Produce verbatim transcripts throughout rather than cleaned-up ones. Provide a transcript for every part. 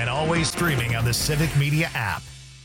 and always streaming on the Civic Media app.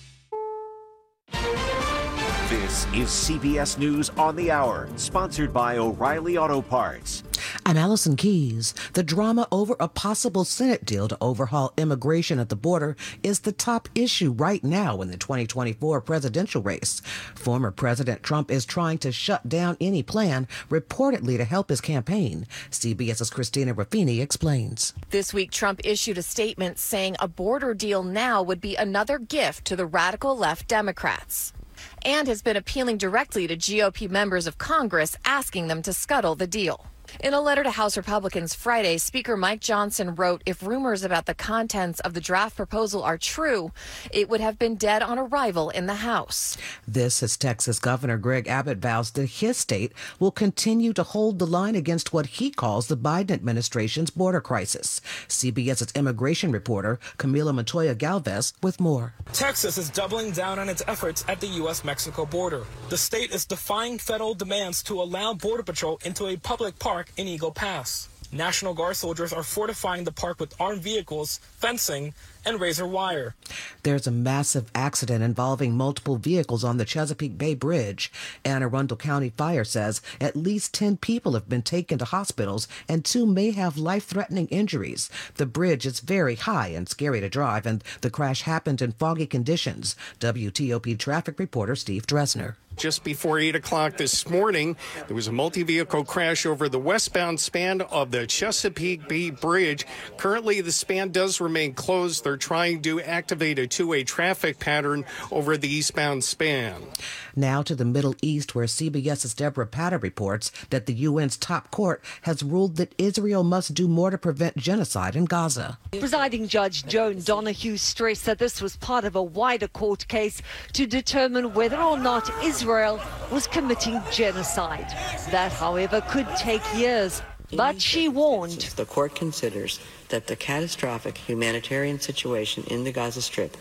This is C B S News on the Hour, sponsored by O'Reilly Auto Parts. I'm Allison Keys. The drama over a possible Senate deal to overhaul immigration at the border is the top issue right now in the twenty twenty-four presidential race. Former President Trump is trying to shut down any plan, reportedly to help his campaign. CBS's Christina Ruffini explains. This week, Trump issued a statement saying a border deal now would be another gift to the radical left Democrats, and has been appealing directly to G O P members of Congress, asking them to scuttle the deal. In a letter to House Republicans Friday, Speaker Mike Johnson wrote if rumors about the contents of the draft proposal are true, it would have been dead on arrival in the House. This as Texas Governor Greg Abbott vows that his state will continue to hold the line against what he calls the Biden administration's border crisis. CBS's immigration reporter Camila Montoya Galvez with more. Texas is doubling down on its efforts at the U S Mexico border. The state is defying federal demands to allow Border Patrol into a public park in Eagle Pass. National Guard soldiers are fortifying the park with armed vehicles, fencing, and razor wire. There's a massive accident involving multiple vehicles on the Chesapeake Bay Bridge. Anne Arundel County Fire says at least ten people have been taken to hospitals and two may have life-threatening injuries. The bridge is very high and scary to drive, and the crash happened in foggy conditions. W T O P traffic reporter Steve Dresner. Just before eight o'clock this morning, there was a multi-vehicle crash over the westbound span of the Chesapeake Bay Bridge. Currently, the span does remain closed. They're trying to activate a two-way traffic pattern over the eastbound span. Now to the Middle East, where CBS's Deborah Patter reports that the U N's top court has ruled that Israel must do more to prevent genocide in Gaza. Presiding Judge Joan Donoghue stressed that this was part of a wider court case to determine whether or not Israel was committing genocide. That, however, could take years. But she warned. If the court considers that the catastrophic humanitarian situation in the Gaza Strip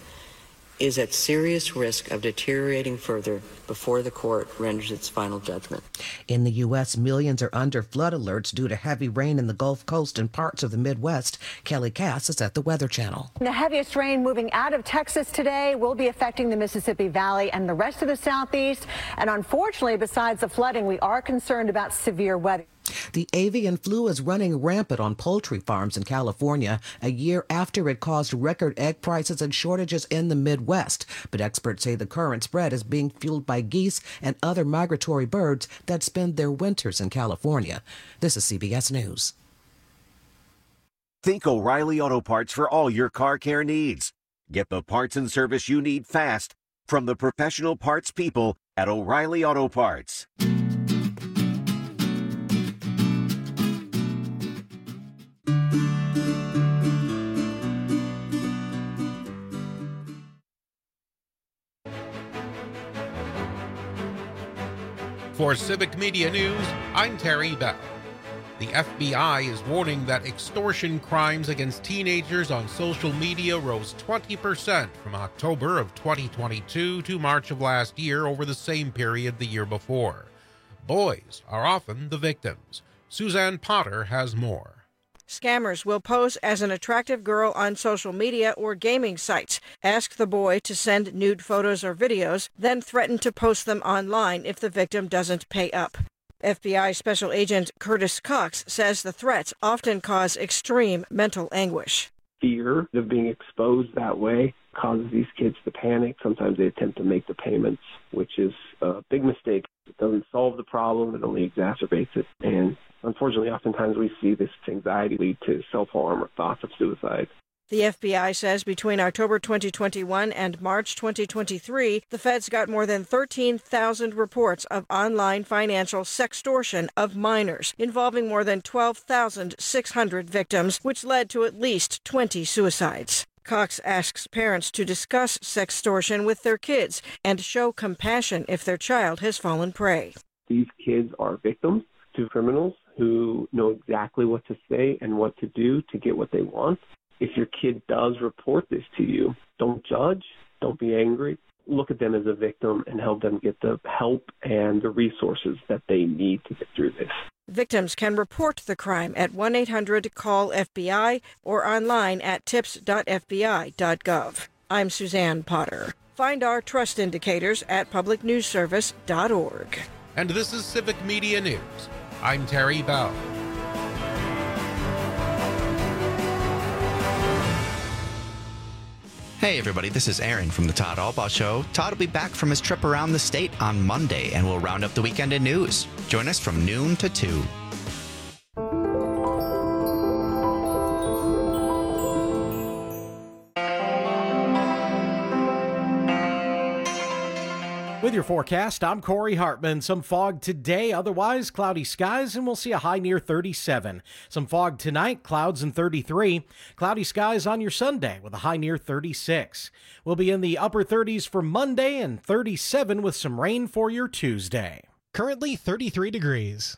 is at serious risk of deteriorating further before the court renders its final judgment. In the U S, millions are under flood alerts due to heavy rain in the Gulf Coast and parts of the Midwest. Kelly Cass is at the Weather Channel. The heaviest rain moving out of Texas today will be affecting the Mississippi Valley and the rest of the Southeast. And unfortunately, besides the flooding, we are concerned about severe weather. The avian flu is running rampant on poultry farms in California a year after it caused record egg prices and shortages in the Midwest. But experts say the current spread is being fueled by geese and other migratory birds that spend their winters in California. This is C B S News. Think O'Reilly Auto Parts for all your car care needs. Get the parts and service you need fast from the professional parts people at O'Reilly Auto Parts. For Civic Media News, I'm Terry Bell. The F B I is warning that extortion crimes against teenagers on social media rose twenty percent from October of twenty twenty-two to March of last year over the same period the year before. Boys are often the victims. Suzanne Potter has more. Scammers will pose as an attractive girl on social media or gaming sites, ask the boy to send nude photos or videos, then threaten to post them online if the victim doesn't pay up. F B I Special Agent Curtis Cox says the threats often cause extreme mental anguish. Fear of being exposed that way causes these kids to panic. Sometimes they attempt to make the payments, which is a big mistake. It doesn't solve the problem, it only exacerbates it. And unfortunately, oftentimes we see this anxiety lead to self-harm or thoughts of suicide. The F B I says between October twenty twenty-one and March twenty twenty-three, the feds got more than thirteen thousand reports of online financial sextortion of minors, involving more than twelve thousand six hundred victims, which led to at least twenty suicides. Cox asks parents to discuss sextortion with their kids and show compassion if their child has fallen prey. These kids are victims to criminals who know exactly what to say and what to do to get what they want. If your kid does report this to you, don't judge, don't be angry. Look at them as a victim and help them get the help and the resources that they need to get through this. Victims can report the crime at one eight hundred call F B I or online at tips dot f b i dot gov. I'm Suzanne Potter. Find our trust indicators at public news service dot org. And this is Civic Media News. I'm Terry Bell. Hey everybody, this is Aaron from the Todd Albaugh Show. Todd will be back from his trip around the state on Monday, and we'll round up the weekend in news. Join us from noon to two. With your forecast, I'm Corey Hartman. Some fog today, otherwise cloudy skies, and we'll see a high near thirty-seven. Some fog tonight, clouds and thirty-three. Cloudy skies on your Sunday with a high near thirty-six. We'll be in the upper thirties for Monday and thirty-seven with some rain for your Tuesday. Currently thirty-three degrees.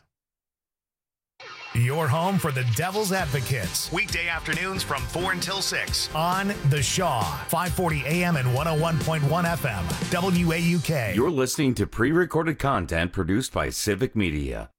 Your home for the Devil's Advocates. Weekday afternoons from four until six on The Shaw, five forty A M and one oh one point one F M, W A U K. You're listening to pre-recorded content produced by Civic Media.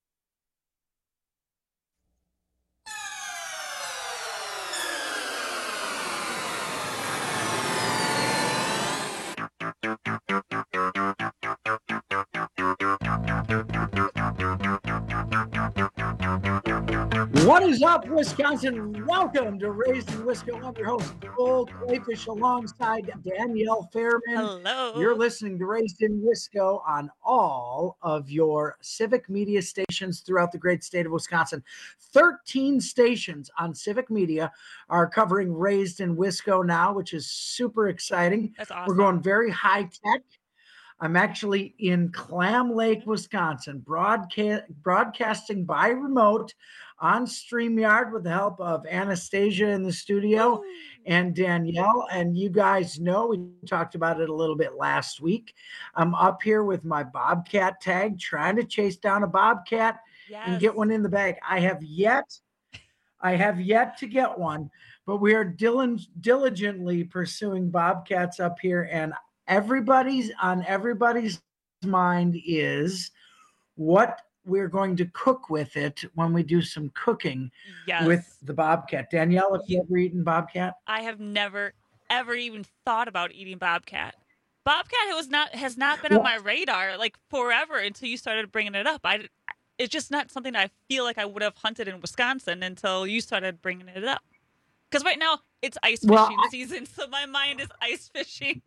What is up, Wisconsin? Welcome to Raised in Wisco. I'm your host, Cole Clayfish, alongside Danielle Fairman. Hello. You're listening to Raised in Wisco on all of your civic media stations throughout the great state of Wisconsin. thirteen stations on civic media are covering Raised in Wisco now, which is super exciting. That's awesome. We're going very high tech. I'm actually in Clam Lake, Wisconsin, broadcast, broadcasting by remote on StreamYard with the help of Anastasia in the studio and Danielle. And you guys know, we talked about it a little bit last week. I'm up here with my Bobcat tag, trying to chase down a Bobcat yes. and get one in the bag. I have yet, I have yet to get one, but we are dil- diligently pursuing Bobcats up here, and everybody's on everybody's mind is what we're going to cook with it when we do some cooking yes. with the Bobcat. Danielle, have you, you ever eaten Bobcat? I have never, ever even thought about eating Bobcat. Bobcat was not has not been well, on my radar like forever until you started bringing it up. I, it's just not something that I feel like I would have hunted in Wisconsin until you started bringing it up. Because right now it's ice fishing well, I, season, so my mind is ice fishing.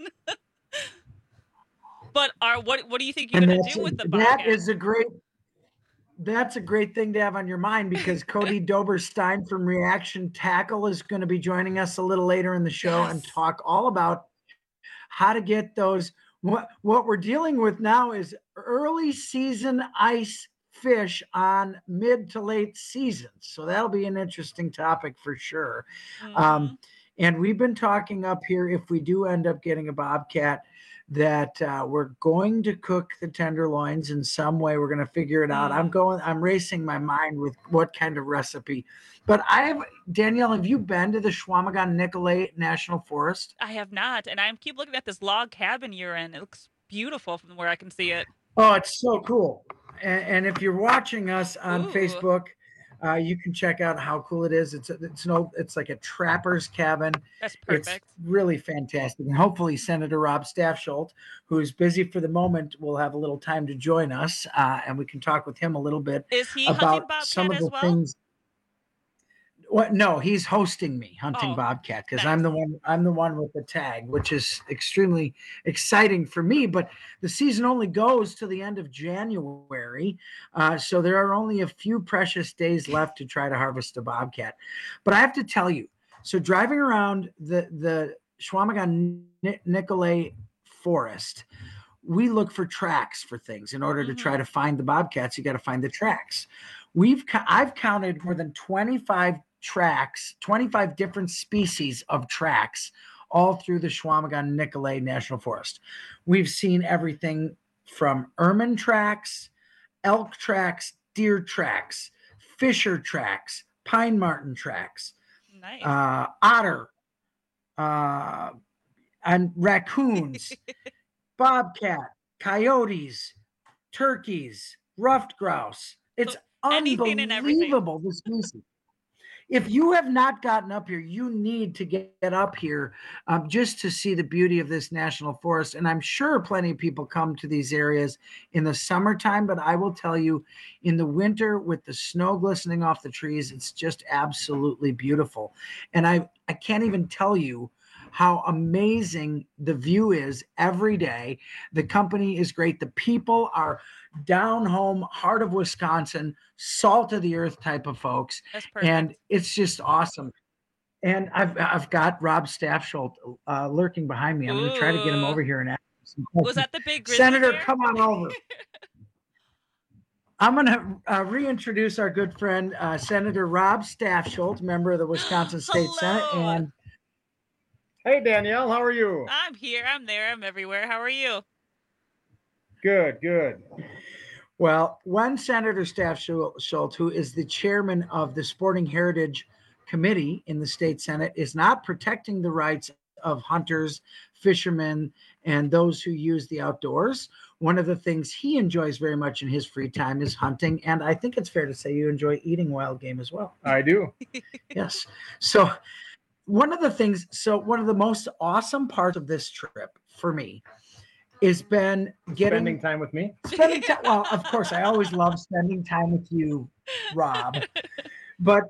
But are what what do you think you're going to do with the Bobcat? That is a great That's a great thing to have on your mind, because Cody Doberstein from Reaction Tackle is going to be joining us a little later in the show yes. and talk all about how to get those. What, what we're dealing with now is early season ice fish on mid to late seasons. So that'll be an interesting topic for sure. Mm-hmm. Um, and we've been talking up here, if we do end up getting a Bobcat, that uh, we're going to cook the tenderloins in some way. We're going to figure it out. Mm. I'm going, I'm racing my mind with what kind of recipe. But I have, Danielle, have you been to the Chequamegon-Nicolet National Forest? I have not. And I keep looking at this log cabin you're in. It looks beautiful from where I can see it. Oh, it's so cool. And, and if you're watching us on Ooh. Facebook, Uh, you can check out how cool it is. It's a, it's no it's like a trapper's cabin. That's perfect. It's really fantastic. And hopefully Senator Rob Staffsholt, who's busy for the moment, will have a little time to join us, uh, and we can talk with him a little bit is he about some of the well? things. What? No, he's hosting me hunting oh, Bobcat because nice. I'm the one. I'm the one with the tag, which is extremely exciting for me. But the season only goes to the end of January, uh, so there are only a few precious days left to try to harvest a Bobcat. But I have to tell you, so driving around the the Chequamegon-Nicolet Forest, we look for tracks for things. In order mm-hmm. to try to find the Bobcats, you got to find the tracks. We've I've counted more than twenty-five tracks, twenty-five different species of tracks all through the Chequamegon-Nicolet National Forest. We've seen everything from ermine tracks, elk tracks, deer tracks, fisher tracks, pine marten tracks, nice. uh, otter, uh, and raccoons, bobcat, coyotes, turkeys, ruffed grouse. It's Anything and everything. unbelievable, the species. If you have not gotten up here, you need to get up here um, just to see the beauty of this national forest. And I'm sure plenty of people come to these areas in the summertime, but I will tell you, in the winter with the snow glistening off the trees, it's just absolutely beautiful. And I, I can't even tell you how amazing the view is every day. The company is great. The people are down home, heart of Wisconsin, salt of the earth type of folks. That's perfect. And it's just awesome. And I've I've got Rob Staffsholt uh, lurking behind me. I'm going to try to get him over here and ask him some questions. Was that the big grizzly Senator? bear? Come on over. I'm going to uh, reintroduce our good friend, uh, Senator Rob Staffsholt, member of the Wisconsin State Senate. And hey, Danielle, how are you? I'm here. I'm there. I'm everywhere. How are you? Good, good. Well, when Senator Staffsholt, who is the chairman of the Sporting Heritage Committee in the state Senate, is not protecting the rights of hunters, fishermen, and those who use the outdoors, one of the things he enjoys very much in his free time is hunting. And I think it's fair to say you enjoy eating wild game as well. I do. Yes. So one of the things, so one of the most awesome parts of this trip for me has been getting spending time with me. Spending time. Well, of course, I always love spending time with you, Rob. But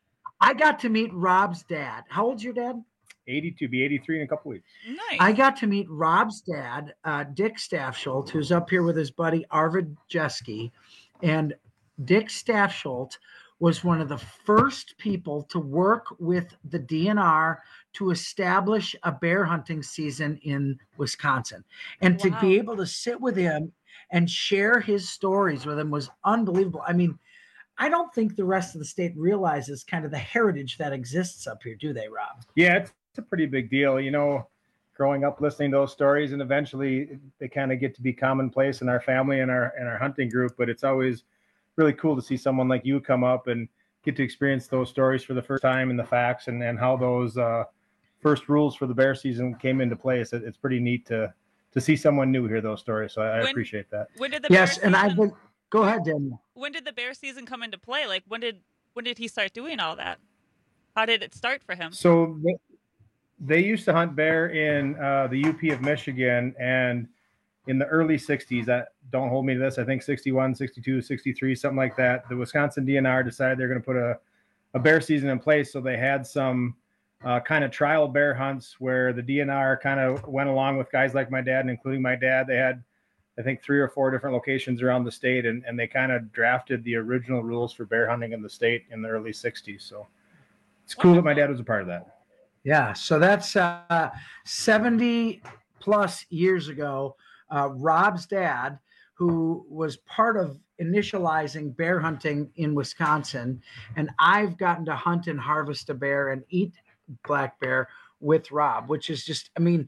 I got to meet Rob's dad. How old's your dad? eighty-two, be eighty-three in a couple weeks. Nice. I got to meet Rob's dad, uh, Dick Staffsholt, who's up here with his buddy Arvid Jeske. And Dick Staffsholt was one of the first people to work with the D N R to establish a bear hunting season in Wisconsin. And Wow. to be able to sit with him and share his stories with him was unbelievable. I mean, I don't think the rest of the state realizes kind of the heritage that exists up here, do they, Rob? Yeah, it's, it's a pretty big deal. You know, growing up listening to those stories, and eventually they kind of get to be commonplace in our family and our and our hunting group. But it's always really cool to see someone like you come up and get to experience those stories for the first time and the facts and, and how those uh, first rules for the bear season came into place. It, it's pretty neat to to see someone new hear those stories. So I, I When- appreciate that. When did the Yes, bear and season, I've been, go ahead, Daniel. when did the bear season come into play? Like when did when did he start doing all that? How did it start for him? So they, they used to hunt bear in uh, the U P of Michigan, and in the early sixties, that don't hold me to this, I think sixty-one, sixty-two, sixty-three, something like that, the Wisconsin D N R decided they're going to put a, a bear season in place. So they had some uh, kind of trial bear hunts where the D N R kind of went along with guys like my dad, and including my dad. They had, I think, three or four different locations around the state, and, and they kind of drafted the original rules for bear hunting in the state in the early sixties. So it's cool that my dad was a part of that. Yeah, so that's uh, seventy plus years ago. Uh, Rob's dad, who was part of initializing bear hunting in Wisconsin, and I've gotten to hunt and harvest a bear and eat black bear with Rob, which is just, I mean,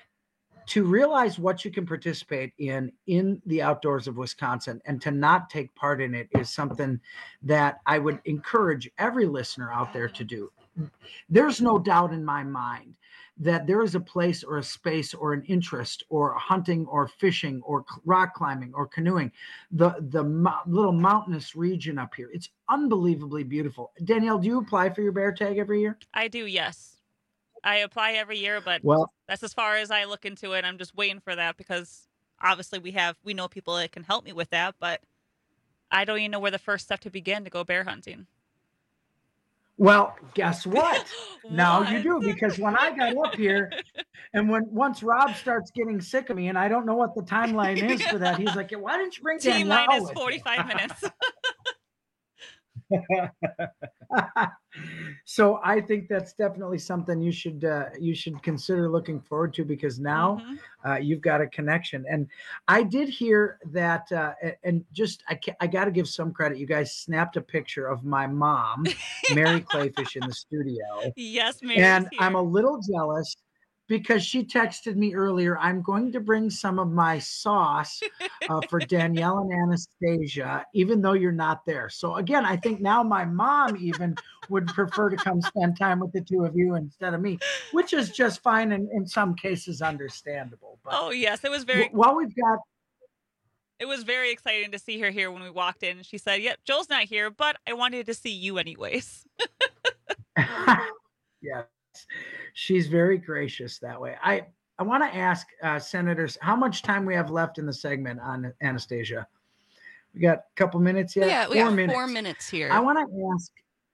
to realize what you can participate in in the outdoors of Wisconsin and to not take part in it is something that I would encourage every listener out there to do. There's no doubt in my mind that there is a place or a space or an interest or hunting or fishing or rock climbing or canoeing, the the mo- little mountainous region up here. It's unbelievably beautiful. Danielle, do you apply for your bear tag every year? I do, yes. I apply every year, but Well- that's as far as I look into it. I'm just waiting for that because obviously we have we know people that can help me with that, but I don't even know where the first step to begin to go bear hunting. Well, guess what? Now you do, because when I got up here and when once Rob starts getting sick of me and I don't know what the timeline is for that, he's like, why didn't you bring T Danielle minus with you?" forty-five minutes. So I think that's definitely something you should uh, you should consider looking forward to, because now Mhm. uh, you've got a connection. And I did hear that, uh, a- and just I ca- I got to give some credit. You guys snapped a picture of my mom, Mary Clayfish, in the studio. Yes, Mary's And here. I'm a little jealous because she texted me earlier, I'm going to bring some of my sauce uh, for Danielle and Anastasia, even though you're not there. So again, I think now my mom even would prefer to come spend time with the two of you instead of me, which is just fine and in some cases understandable. But Oh yes, it was very wh- while we've got It was very exciting to see her here when we walked in. She said, yep, Joel's not here, but I wanted to see you anyways. Yes, she's very gracious that way. I, I want to ask uh, senators how much time we have left in the segment on Anastasia. We got a couple minutes yet? Yeah, we four got minutes. four minutes here. I want to ask.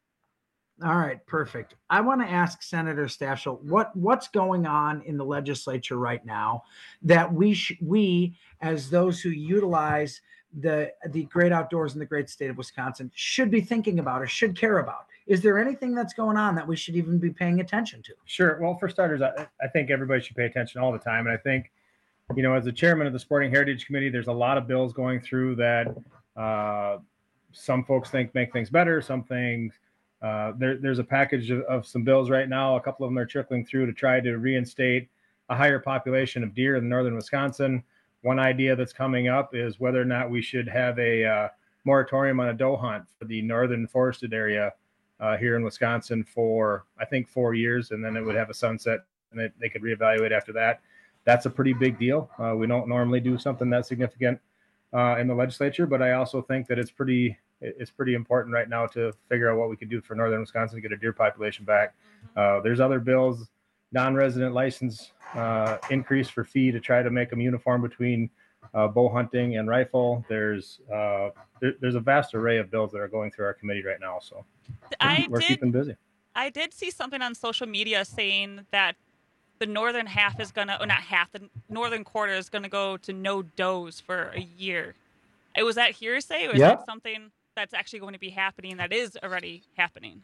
All right, perfect. I want to ask Senator Stafschel what what's going on in the legislature right now that we sh- we as those who utilize the the great outdoors in the great state of Wisconsin should be thinking about or should care about. Is there anything that's going on that we should even be paying attention to? Sure. Well, for starters, I, I think everybody should pay attention all the time. And I think, you know, as the chairman of the Sporting Heritage Committee, there's a lot of bills going through that uh, some folks think make things better. Some things, uh, there, there's a package of, of some bills right now. A couple of them are trickling through to try to reinstate a higher population of deer in northern Wisconsin. One idea that's coming up is whether or not we should have a uh, moratorium on a doe hunt for the northern forested area Uh, here in Wisconsin for, I think, four years, and then it would have a sunset, and they, they could reevaluate after that. That's a pretty big deal. Uh, we don't normally do something that significant uh, in the legislature, but I also think that it's pretty it's pretty important right now to figure out what we could do for northern Wisconsin to get a deer population back. Uh, there's other bills, non-resident license uh, increase for fee to try to make them uniform between uh, bow hunting and rifle. There's uh, there, there's a vast array of bills that are going through our committee right now, so. I We're did, keeping busy. I did see something on social media saying that the northern half is going to, or not half, the northern quarter is going to go to no does for a year. It was that hearsay, or is Yep. that something that's actually going to be happening that is already happening?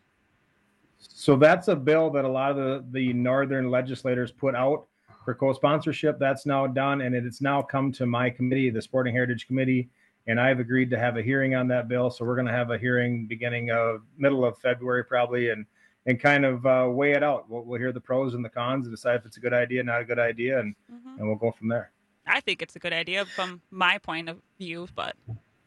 So that's a bill that a lot of the, the northern legislators put out for co-sponsorship. That's now done, and it has now come to my committee, the Sporting Heritage Committee, and I've agreed to have a hearing on that bill. So we're going to have a hearing beginning of middle of February probably, and and kind of uh, weigh it out. We'll, we'll hear the pros and the cons and decide if it's a good idea, not a good idea, and Mm-hmm. and we'll go from there. I think it's a good idea from my point of view, but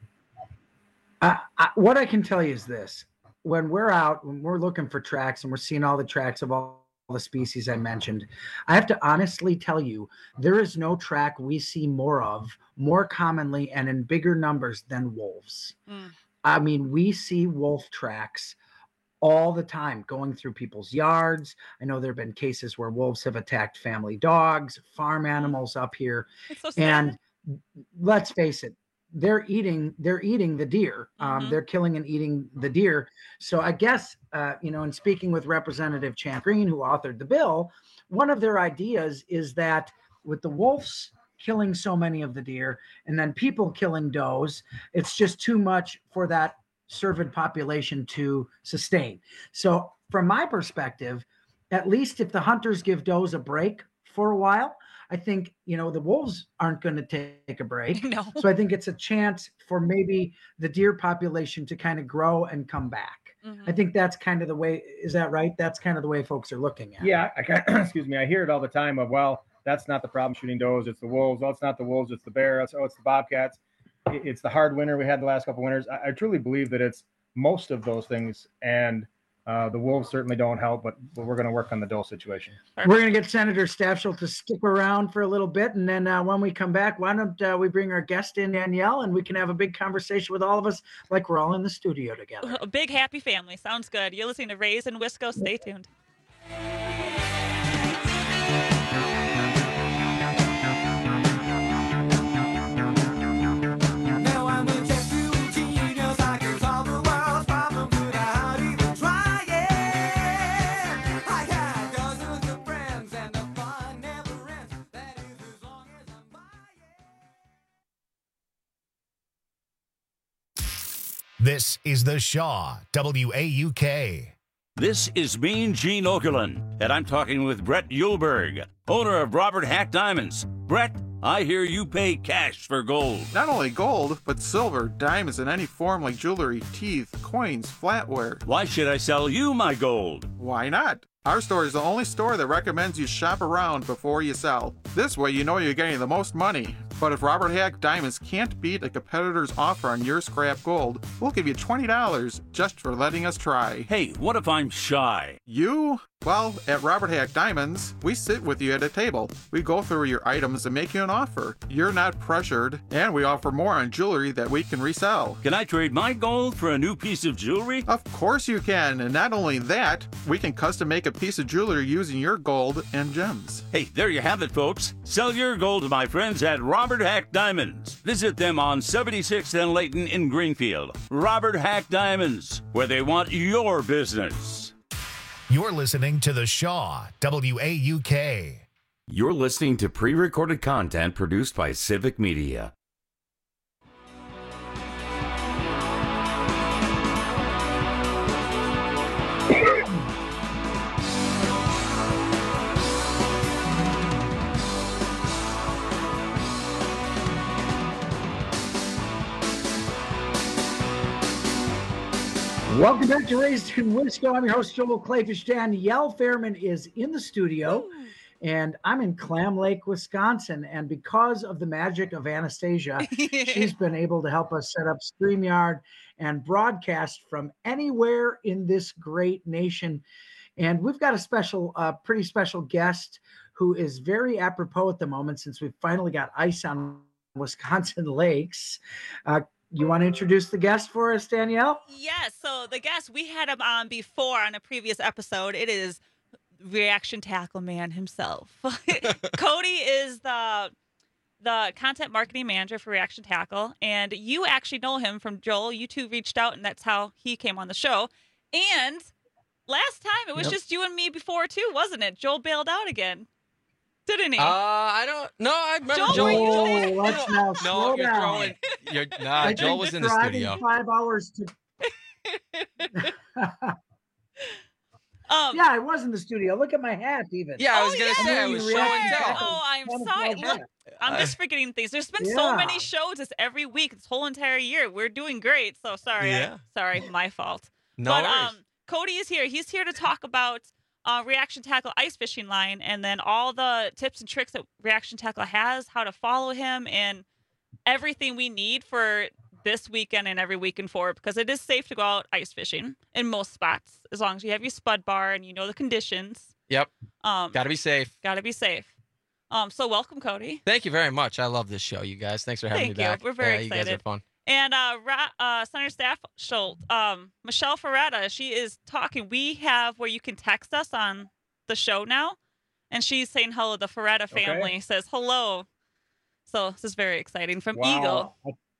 I, I, what I can tell you is this: when we're out, when we're looking for tracks and we're seeing all the tracks of all the species I mentioned, I have to honestly tell you, there is no track we see more of, more commonly and in bigger numbers than wolves. Mm. I mean, we see wolf tracks all the time going through people's yards. I know there have been cases where wolves have attacked family dogs, farm animals up here. It's so sad. And let's face it, they're eating, they're eating the deer. Um, Mhm. They're killing and eating the deer. So I guess, uh, you know, in speaking with Representative Champ Green, who authored the bill, one of their ideas is that with the wolves killing so many of the deer and then people killing does, it's just too much for that cervid population to sustain. So from my perspective, at least if the hunters give does a break for a while, I think, you know, the wolves aren't going to take a break. No. So I think it's a chance for maybe the deer population to kind of grow and come back. Mhm. I think that's kind of the way, is that right? That's kind of the way folks are looking at it. Yeah, I, ca- excuse me. I hear it all the time of, well, that's not the problem shooting does. It's the wolves. Oh, it's not the wolves. It's the bear. It's, oh, it's the bobcats. It- It's the hard winter we had the last couple winters. I, I truly believe that it's most of those things, and uh, the wolves certainly don't help, but, but we're going to work on the doe situation. We're going to get Senator Stafschel to stick around for a little bit. And then uh, when we come back, why don't uh, we bring our guest in, Danielle, and we can have a big conversation with all of us like we're all in the studio together. A big happy family. Sounds good. You're listening to Rays and Wisco. Stay tuned. This is The Shaw, W A U K. This is Mean Gene Okerlund, and I'm talking with Brett Yulberg, owner of Robert Hack Diamonds. Brett, I hear you pay cash for gold. Not only gold, but silver, diamonds in any form like jewelry, teeth, coins, flatware. Why should I sell you my gold? Why not? Our store is the only store that recommends you shop around before you sell. This way you know you're getting the most money. But if Robert Hack Diamonds can't beat a competitor's offer on your scrap gold, we'll give you twenty dollars just for letting us try. Hey, what if I'm shy? You? Well, at Robert Hack Diamonds, we sit with you at a table. We go through your items and make you an offer. You're not pressured, and we offer more on jewelry that we can resell. Can I trade my gold for a new piece of jewelry? Of course you can, and not only that, we can custom make a piece of jewelry using your gold and gems. Hey, there you have it, folks. Sell your gold to my friends at Robert Hack Diamonds. Visit them on seventy-sixth and Layton in Greenfield. Robert Hack Diamonds, where they want your business. You're listening to The Shaw, W A U K. You're listening to pre-recorded content produced by Civic Media. Welcome back to Raised in Wisco. I'm your host, Joel Clayfish. Danielle Fairman is in the studio, and I'm in Clam Lake, Wisconsin. And because of the magic of Anastasia, she's been able to help us set up StreamYard and broadcast from anywhere in this great nation. And we've got a special, uh, pretty special guest who is very apropos at the moment since we've finally got ice on Wisconsin lakes. Uh, You want to introduce the guest for us, Danielle? Yes. So the guest, we had him on before on a previous episode. It is Reaction Tackle Man himself. Cody is the the content marketing manager for Reaction Tackle, and you actually know him from Joel. You two reached out, and that's how he came on the show. And last time, it was yep. just you and me before, too, wasn't it? Joel bailed out again. Didn't he? Uh, I don't. No, I remember Joel. Joel. Joel, Joel Joel let's now no, you're down. throwing. You're, nah, I Joel was in the studio. Five hours to. um, yeah, I was in the studio. Look at my hat, even. Yeah, I was oh, gonna yeah. say I was show and tell. Oh, I'm sorry. Look, I'm just forgetting things. There's been yeah. so many shows this every week, this whole entire year. We're doing great. So sorry. Yeah. I, sorry, my fault. No but, worries. Um, Cody is here. He's here to talk about uh, Reaction Tackle ice fishing line, and then all the tips and tricks that Reaction Tackle has, how to follow him, and everything we need for this weekend and every weekend forward, because it is safe to go out ice fishing in most spots as long as you have your spud bar and you know the conditions. Yep. Um, Got to be safe. Got to be safe. Um, so welcome, Cody. Thank you very much. I love this show, you guys. Thanks for having Thank me you. back. We're very yeah, excited. You guys are fun. And uh, Ra- uh, Senator Staff Schultz, um, Michelle Ferretta, she is talking. We have where you can text us on the show now, and she's saying hello. The Ferretta family okay. says hello. So this is very exciting from wow. Eagle.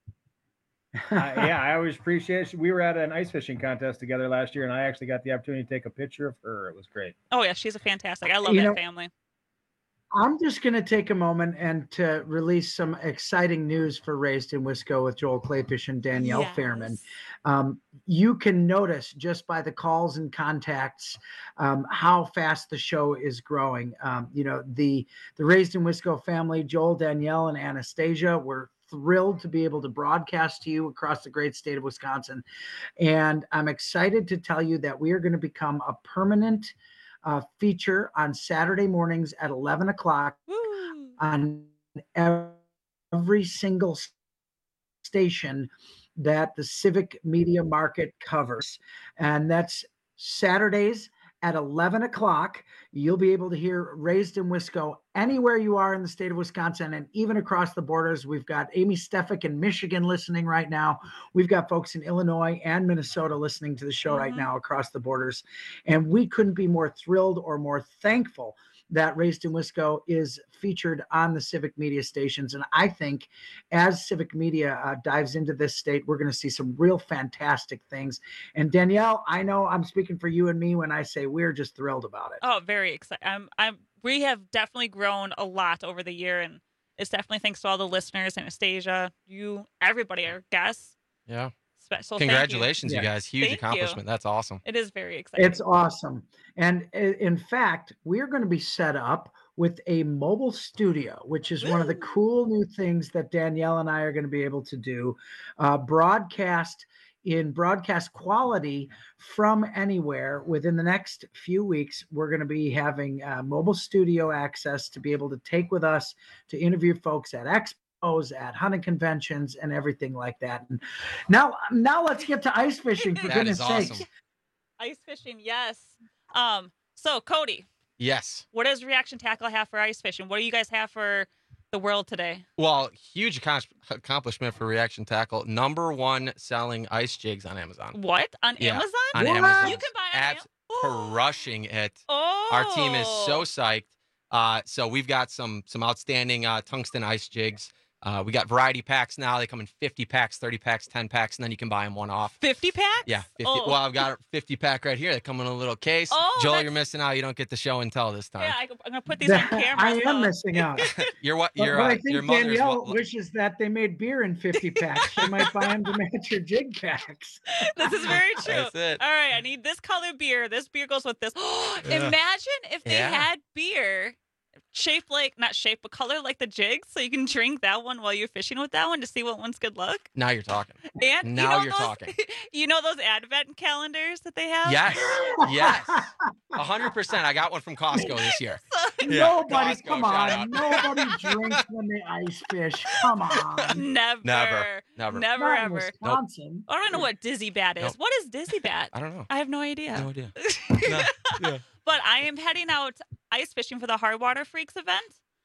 uh, yeah, I always appreciate it. We were at an ice fishing contest together last year, and I actually got the opportunity to take a picture of her. It was great. Oh, yeah, she's a fantastic. I love you that know, family. I'm just going to take a moment and to release some exciting news for Raised in Wisco with Joel Clayfish and Danielle yes. Fairman. Um, you can notice just by the calls and contacts um, how fast the show is growing. Um, you know, the the Raised in Wisco family, Joel, Danielle, and Anastasia, were thrilled to be able to broadcast to you across the great state of Wisconsin. And I'm excited to tell you that we are going to become a permanent Uh, feature on Saturday mornings at eleven o'clock Woo. on every single station that the Civic Media Market covers. And that's Saturdays at eleven o'clock. You'll be able to hear Raised in Wisco anywhere you are in the state of Wisconsin and even across the borders. We've got Amy Stefik in Michigan listening right now. We've got folks in Illinois and Minnesota listening to the show mm-hmm. right now across the borders. And we couldn't be more thrilled or more thankful that Raised in Wisco is featured on the Civic Media stations. And I think as Civic Media uh, dives into this state, we're going to see some real fantastic things. And Danielle, I know I'm speaking for you and me when I say we're just thrilled about it. Oh, very excited. I'm, I'm, we have definitely grown a lot over the year, and it's definitely thanks to all the listeners, Anastasia, you, everybody, our guests. Yeah. So congratulations, you. you guys. Huge thank accomplishment. You. That's awesome. It is very exciting. It's awesome. And in fact, we're going to be set up with a mobile studio, which is Woo. One of the cool new things that Danielle and I are going to be able to do. Uh, broadcast in broadcast quality from anywhere. Within the next few weeks, we're going to be having uh, mobile studio access to be able to take with us to interview folks at Expo, at hunting conventions and everything like that. And now, now let's get to ice fishing, for that goodness is awesome. sakes. Ice fishing, yes. Um, So, Cody. Yes. What does Reaction Tackle have for ice fishing? What do you guys have for the world today? Well, huge ac- accomplishment for Reaction Tackle. Number one selling ice jigs on Amazon. What? On Yeah, Amazon? on What? Amazon. You can buy on Abs- crushing it. Oh. Our team is so psyched. Uh, so we've got some some outstanding uh, tungsten ice jigs. Uh, we got variety packs now. They come in fifty packs, thirty packs, ten packs, and then you can buy them one off. fifty packs? Yeah, fifty. Oh. Well, I've got a fifty pack right here. They come in a little case. Oh, Joel, that's- you're missing out. You don't get the show and tell this time. Yeah, I, I'm going to put these on camera. I am so- missing out. You're what? But, Your but uh, I think your mother's Danielle what, wishes that they made beer in fifty packs. She might buy them to match your jig packs. This is very true. That's it. All right, I need this color beer. This beer goes with this. Imagine if they Yeah. had beer shaped like, not shaped, but color like the jigs, so you can drink that one while you're fishing with that one to see what one's good luck. Now you're talking. And Now you know you're those, talking. You know those advent calendars that they have? Yes, yes, a hundred percent. I got one from Costco this year. Yeah, Nobody, Costco, come shout on. out. Nobody drinks when they ice fish. Come on. Never. Never, never. Never, Not in ever. Wisconsin. I don't know what Dizzy Bat is. Nope. What is Dizzy Bat? I don't know. I have no idea. No idea. No, yeah. But I am heading out ice fishing for the Hard Water Freaks event.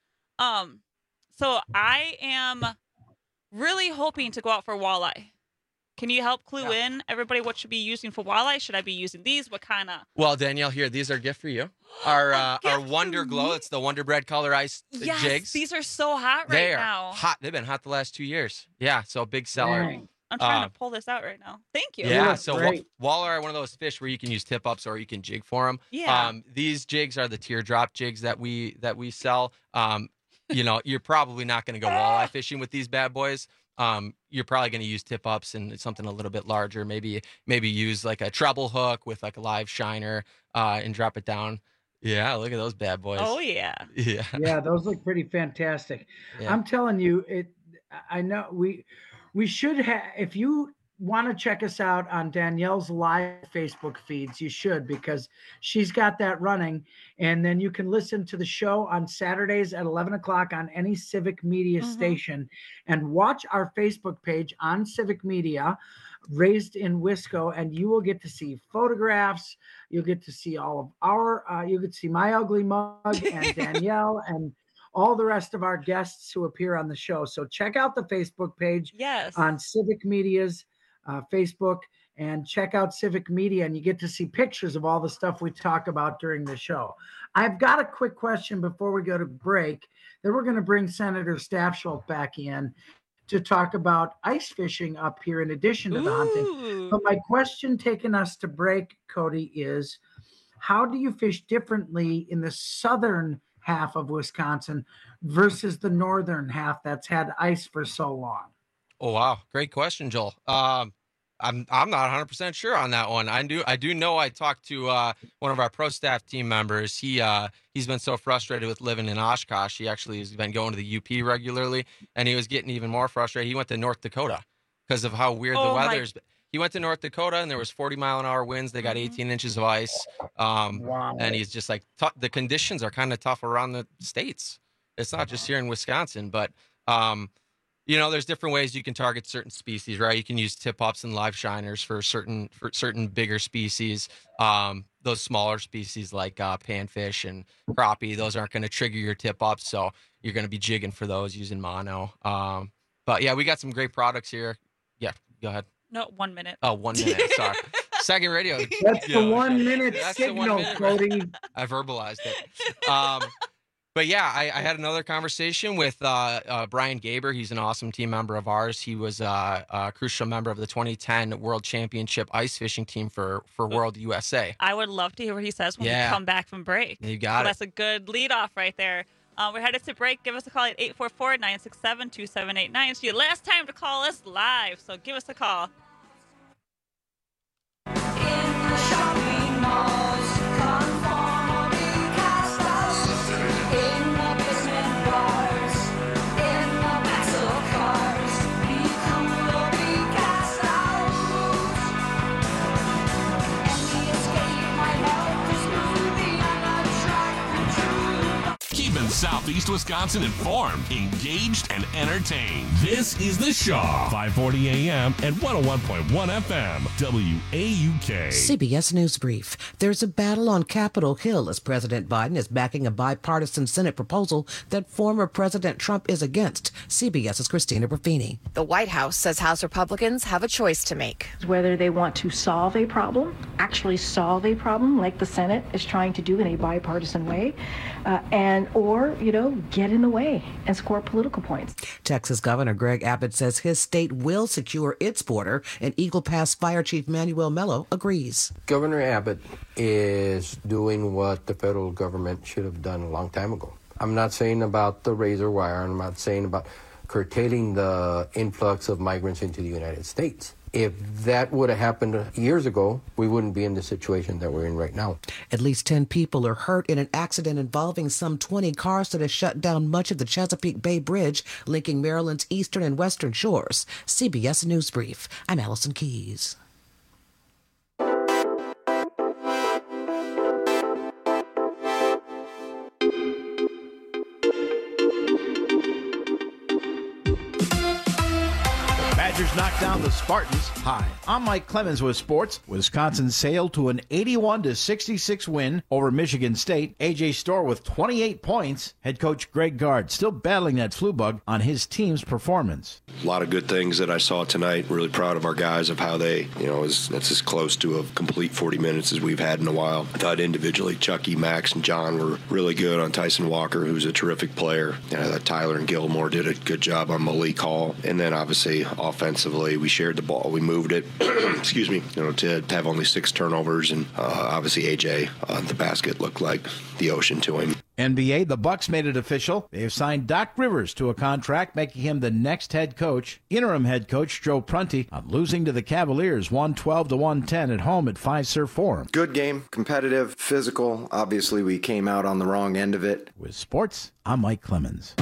Um, so I am really hoping to go out for walleye. Can you help clue in everybody what should be using for walleye? Should I be using these? What kind of? Well, Danielle, here, these are a gift for you. Our uh, our Wonder Glow. It's the Wonder Bread color ice Yes, jigs. these are so hot right they are now. hot. They've been hot the last two years. Yeah, so a big seller. Dang. I'm trying Uh, to pull this out right now. Thank you. Yeah, look so wa- great. walleye are one of those fish where you can use tip ups or you can jig for them. Yeah. Um, these jigs are the teardrop jigs that we that we sell. Um, you know, you're probably not going to go walleye fishing with these bad boys. Um, you're probably going to use tip ups and something a little bit larger. Maybe maybe use like a treble hook with like a live shiner uh, and drop it down. Yeah, look at those bad boys. Oh yeah. Yeah. Yeah, those look pretty fantastic. Yeah. I'm telling you, it. I know we we should have. If you want to check us out on Danielle's live Facebook feeds, you should, because she's got that running, and then you can listen to the show on Saturdays at eleven o'clock on any Civic Media Mhm. station, and watch our Facebook page on Civic Media, Raised in Wisco, and you will get to see photographs. You'll get to see all of our. Uh, you get to see my ugly mug and Danielle and all the rest of our guests who appear on the show. So check out the Facebook page Yes. on Civic Media's uh, Facebook, and check out Civic Media, and you get to see pictures of all the stuff we talk about during the show. I've got a quick question before we go to break. Then we're going to bring Senator Stafschultz back in to talk about ice fishing up here in addition to the hunting. Ooh. But my question taking us to break, Cody, is how do you fish differently in the southern half of Wisconsin versus the northern half that's had ice for so long? Oh wow, great question, Joel. Um, I'm I'm not one hundred percent sure on that one. I do I do know I talked to uh, one of our pro staff team members. He uh, he's been so frustrated with living in Oshkosh. He actually has been going to the U P regularly, and he was getting even more frustrated. He went to North Dakota because of how weird Oh, the my- weather is. He went to North Dakota, and there was forty mile an hour winds. They got eighteen inches of ice. Um, Wow. and he's just like, tou- the conditions are kind of tough around the states. It's not just here in Wisconsin, but um, you know, there's different ways you can target certain species, right? You can use tip ups and live shiners for certain for certain bigger species. Um, those smaller species like uh, panfish and crappie, those aren't going to trigger your tip ups, so you're going to be jigging for those using mono. Um, but yeah, we got some great products here. Yeah, go ahead. No, one minute. Oh, one minute. Sorry. Second radio. That's Yeah, the one minute that's the one signal, minute. Cody. I verbalized it. Um, but yeah, I, I had another conversation with uh, uh, Brian Gaber. He's an awesome team member of ours. He was uh, a crucial member of the twenty ten World Championship ice fishing team for, for World U S A. I would love to hear what he says when Yeah. we come back from break. You got so it. That's a good lead off right there. Uh, we're headed to break. Give us a call at eight four four, nine six seven, two seven eight nine. It's your last time to call us live, so give us a call. Keep keeping Southeast Wisconsin informed, engaged, and entertained. This is The Shaw, five forty A M and one oh one point one F M, W A U K. C B S News Brief. There's a battle on Capitol Hill as President Biden is backing a bipartisan Senate proposal that former President Trump is against. CBS's Christina Buffini. The White House says House Republicans have a choice to make. Whether they want to solve a problem, actually solve a problem like the Senate is trying to do in a bipartisan way, uh, and or, you know, get in the way and score political points. Texas Governor Greg Abbott says his state will secure its border, and Eagle Pass Fire Chief Manuel Mello agrees. Governor Abbott is doing what the federal government should have done a long time ago. I'm not saying about the razor wire, I'm not saying about curtailing the influx of migrants into the United States. If that would have happened years ago, we wouldn't be in the situation that we're in right now. At least ten people are hurt in an accident involving some twenty cars that has shut down much of the Chesapeake Bay Bridge linking Maryland's eastern and western shores. C B S News Brief. I'm Allison Keys. Badgers knocked down the Spartans. Hi, I'm Mike Clemens with sports. Wisconsin sailed to an eighty-one to sixty-six win over Michigan State. A J Storr with twenty-eight points. Head coach Greg Gard still battling that flu bug on his team's performance. A lot of good things that I saw tonight. Really proud of our guys of how they, you know, is that's as close to a complete forty minutes as we've had in a while. I thought individually Chucky, Max, and John were really good on Tyson Walker, who's a terrific player. And I thought Tyler and Gilmore did a good job on Malik Hall. And then obviously offensively, we shared the ball, we moved it. Excuse me, you know, to, to have only six turnovers, and uh, obviously A J, uh, the basket looked like the ocean to him. N B A, the Bucks made it official. They have signed Doc Rivers to a contract, making him the next head coach. Interim head coach Joe Prunty on losing to the Cavaliers one twelve to one ten at home at Fiserv Forum. Good game, competitive, physical. Obviously, we came out on the wrong end of it. With sports, I'm Mike Clemens.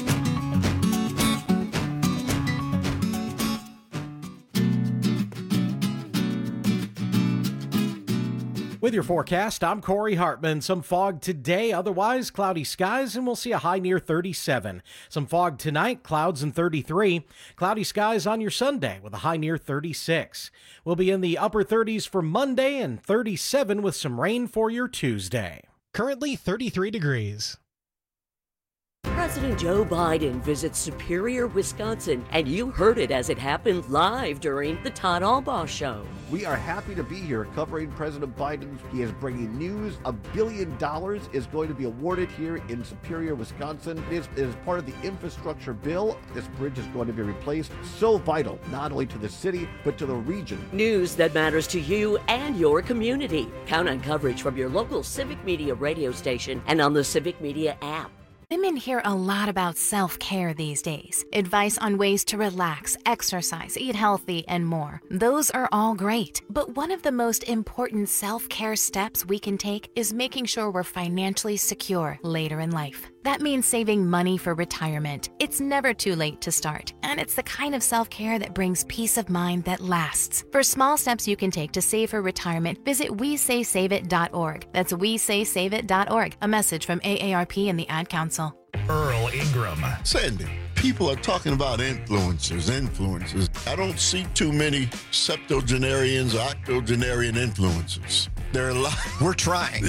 With your forecast, I'm Corey Hartman. Some fog today, otherwise cloudy skies, and we'll see a high near thirty-seven. Some fog tonight, clouds and thirty-three. Cloudy skies on your Sunday with a high near thirty-six. We'll be in the upper thirties for Monday and thirty-seven with some rain for your Tuesday. Currently thirty-three degrees. President Joe Biden visits Superior, Wisconsin, and you heard it as it happened live during the Todd Albaugh Show. We are happy to be here covering President Biden. He is bringing news. A billion dollars is going to be awarded here in Superior, Wisconsin. It is, it is part of the infrastructure bill. This bridge is going to be replaced. So vital, not only to the city, but to the region. News that matters to you and your community. Count on coverage from your local Civic Media radio station and on the Civic Media app. Women hear a lot about self-care these days. Advice on ways to relax, exercise, eat healthy, and more. Those are all great. But one of the most important self-care steps we can take is making sure we're financially secure later in life. That means saving money for retirement. It's never too late to start, and it's the kind of self-care that brings peace of mind that lasts. For small steps you can take to save for retirement, visit we say save it dot org. That's we say save it dot org. A message from A A R P and the Ad Council. Earl Ingram. Sandy, people are talking about influencers, influencers. I don't see too many septuagenarians or octogenarian influencers. There are a lot. We're trying.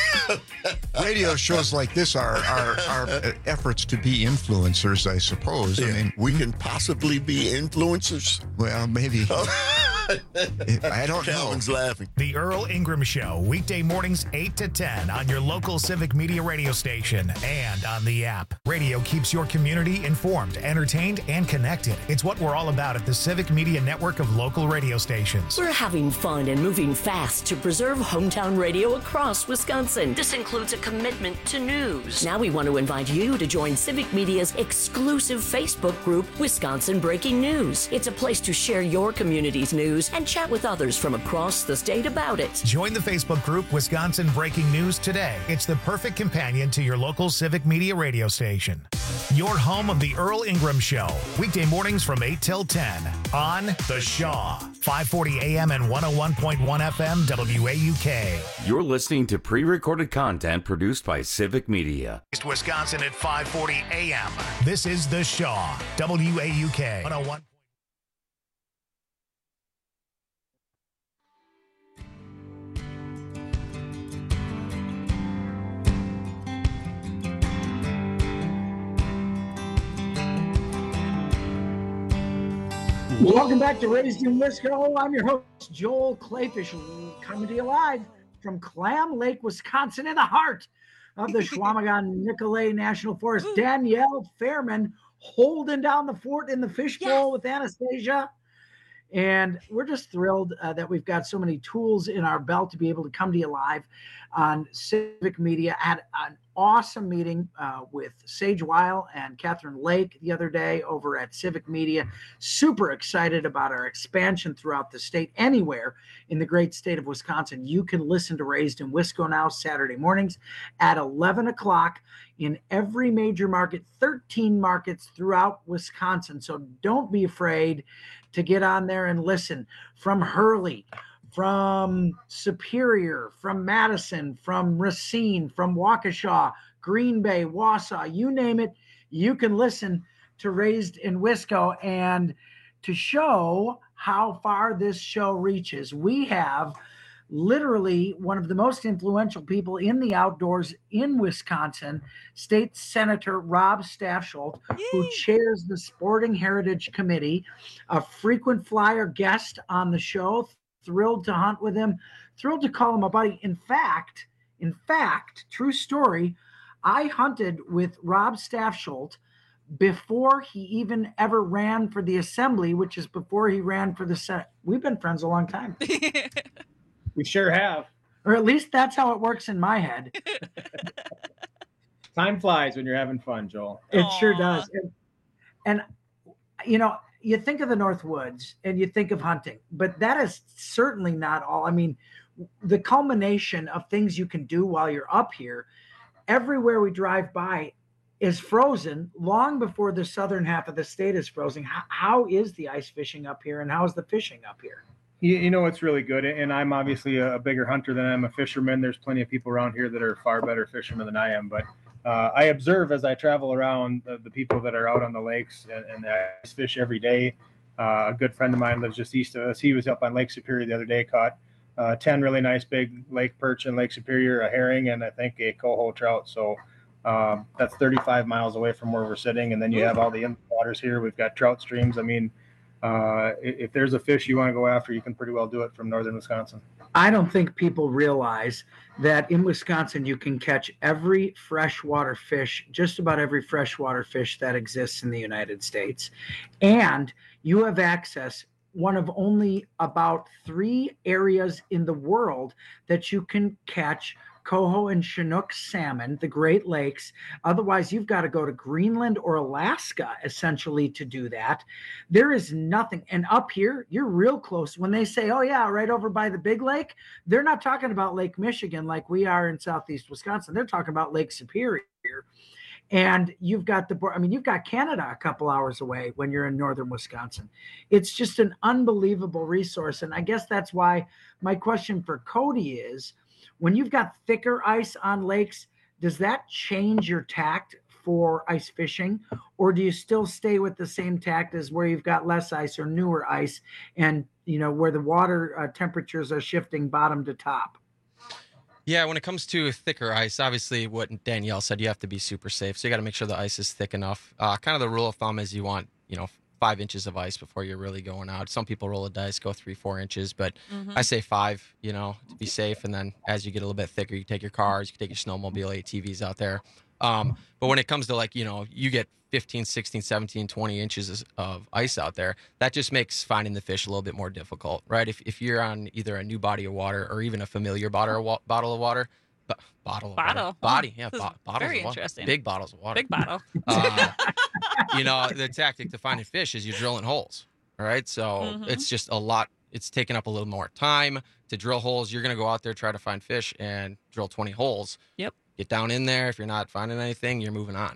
Radio shows like this are, are, are efforts to be influencers, I suppose. Yeah. I mean, we can possibly be influencers. Well, maybe. I don't Calvin's know. laughing. The Earl Ingram Show, weekday mornings eight to ten on your local Civic Media radio station and on the app. Radio keeps your community informed, entertained, and connected. It's what we're all about at the Civic Media network of local radio stations. We're having fun and moving fast to preserve hometown radio across Wisconsin. This includes a commitment to news. Now we want to invite you to join Civic Media's exclusive Facebook group, Wisconsin Breaking News. It's a place to share your community's news and chat with others from across the state about it. Join the Facebook group Wisconsin Breaking News today. It's the perfect companion to your local Civic Media radio station. Your home of the Earl Ingram Show. Weekday mornings from eight till ten on The Shaw. five forty A M and one oh one point one F M W A U K. You're listening to pre-recorded content produced by Civic Media. East Wisconsin at five forty A M. This is The Shaw. W A U K. one oh one. Welcome back to Raised in Wisco. I'm your host, Joel Clayfish, coming to you live from Clam Lake, Wisconsin, in the heart of the Chequamegon-Nicolet National Forest. Danielle Fairman holding down the fort in the fishbowl yes. with Anastasia. And we're just thrilled uh, that we've got so many tools in our belt to be able to come to you live on Civic Media. I had an awesome meeting uh, with Sage Weil and Catherine Lake the other day over at Civic Media. Super excited about our expansion throughout the state. Anywhere in the great state of Wisconsin, you can listen to Raised in Wisco now Saturday mornings at eleven o'clock in every major market, thirteen markets throughout Wisconsin. So don't be afraid to get on there and listen. From Hurley, from Superior, from Madison, from Racine, from Waukesha, Green Bay, Wausau, you name it, you can listen to Raised in Wisco. And to show how far this show reaches, we have literally one of the most influential people in the outdoors in Wisconsin, State Senator Rob Stafsholt, who chairs the Sporting Heritage Committee, a frequent flyer guest on the show. Thrilled to hunt with him, thrilled to call him a buddy. In fact, in fact, true story, I hunted with Rob Stafsholt before he even ever ran for the Assembly, which is before he ran for the Senate. We've been friends a long time. We sure have. Or at least that's how it works in my head. Time flies when you're having fun, Joel. It Aww. Sure does. And, and, you know, you think of the North Woods and you think of hunting, but that is certainly not all. I mean, the culmination of things you can do while you're up here, everywhere we drive by is frozen long before the southern half of the state is frozen. How, how is the ice fishing up here, and how is the fishing up here? You, you know, it's really good. And I'm obviously a, a bigger hunter than I'm a fisherman. There's plenty of people around here that are far better fishermen than I am. But uh, I observe as I travel around the, the people that are out on the lakes and, and I ice fish every day. Uh, a good friend of mine lives just east of us. He was up on Lake Superior the other day, caught uh, ten really nice big lake perch in Lake Superior, a herring, and I think a coho trout. So um, that's thirty-five miles away from where we're sitting. And then you have all the inland waters here. We've got trout streams. I mean, Uh, if there's a fish you want to go after, you can pretty well do it from northern Wisconsin. I don't think people realize that in Wisconsin you can catch every freshwater fish, just about every freshwater fish that exists in the United States. And you have access, one of only about three areas in the world that you can catch coho and Chinook salmon, the Great Lakes. Otherwise, you've got to go to Greenland or Alaska, essentially, to do that. There is nothing. And up here, you're real close. When they say, oh, yeah, right over by the big lake, they're not talking about Lake Michigan like we are in southeast Wisconsin. They're talking about Lake Superior. And you've got the, I mean, you've got Canada a couple hours away when you're in northern Wisconsin. It's just an unbelievable resource. And I guess that's why my question for Cody is, when you've got thicker ice on lakes, does that change your tact for ice fishing? Or do you still stay with the same tact as where you've got less ice or newer ice and, you know, where the water uh, temperatures are shifting bottom to top? Yeah, when it comes to thicker ice, obviously what Danielle said, you have to be super safe. So you got to make sure the ice is thick enough. Uh, kind of the rule of thumb is you want, you know, five inches of ice before you're really going out. Some people roll the dice, go three, four inches, but mm-hmm. I say five, you know, to be safe. And then as you get a little bit thicker, you take your cars, you can take your snowmobile, A T Vs out there. Um, but when it comes to like, you know, you get fifteen, sixteen, seventeen, twenty inches of ice out there, that just makes finding the fish a little bit more difficult, right? If if you're on either a new body of water or even a familiar bottle of, bottle of water, b- bottle of bottle. water, body, yeah, bo- bottles very of water, interesting. big bottles of water, big bottle. Uh, you know, the tactic to finding fish is you drilling holes, all right? So Mm-hmm. it's just a lot. It's taking up a little more time to drill holes. You're going to go out there, try to find fish and drill twenty holes. Yep. Get down in there. If you're not finding anything, you're moving on.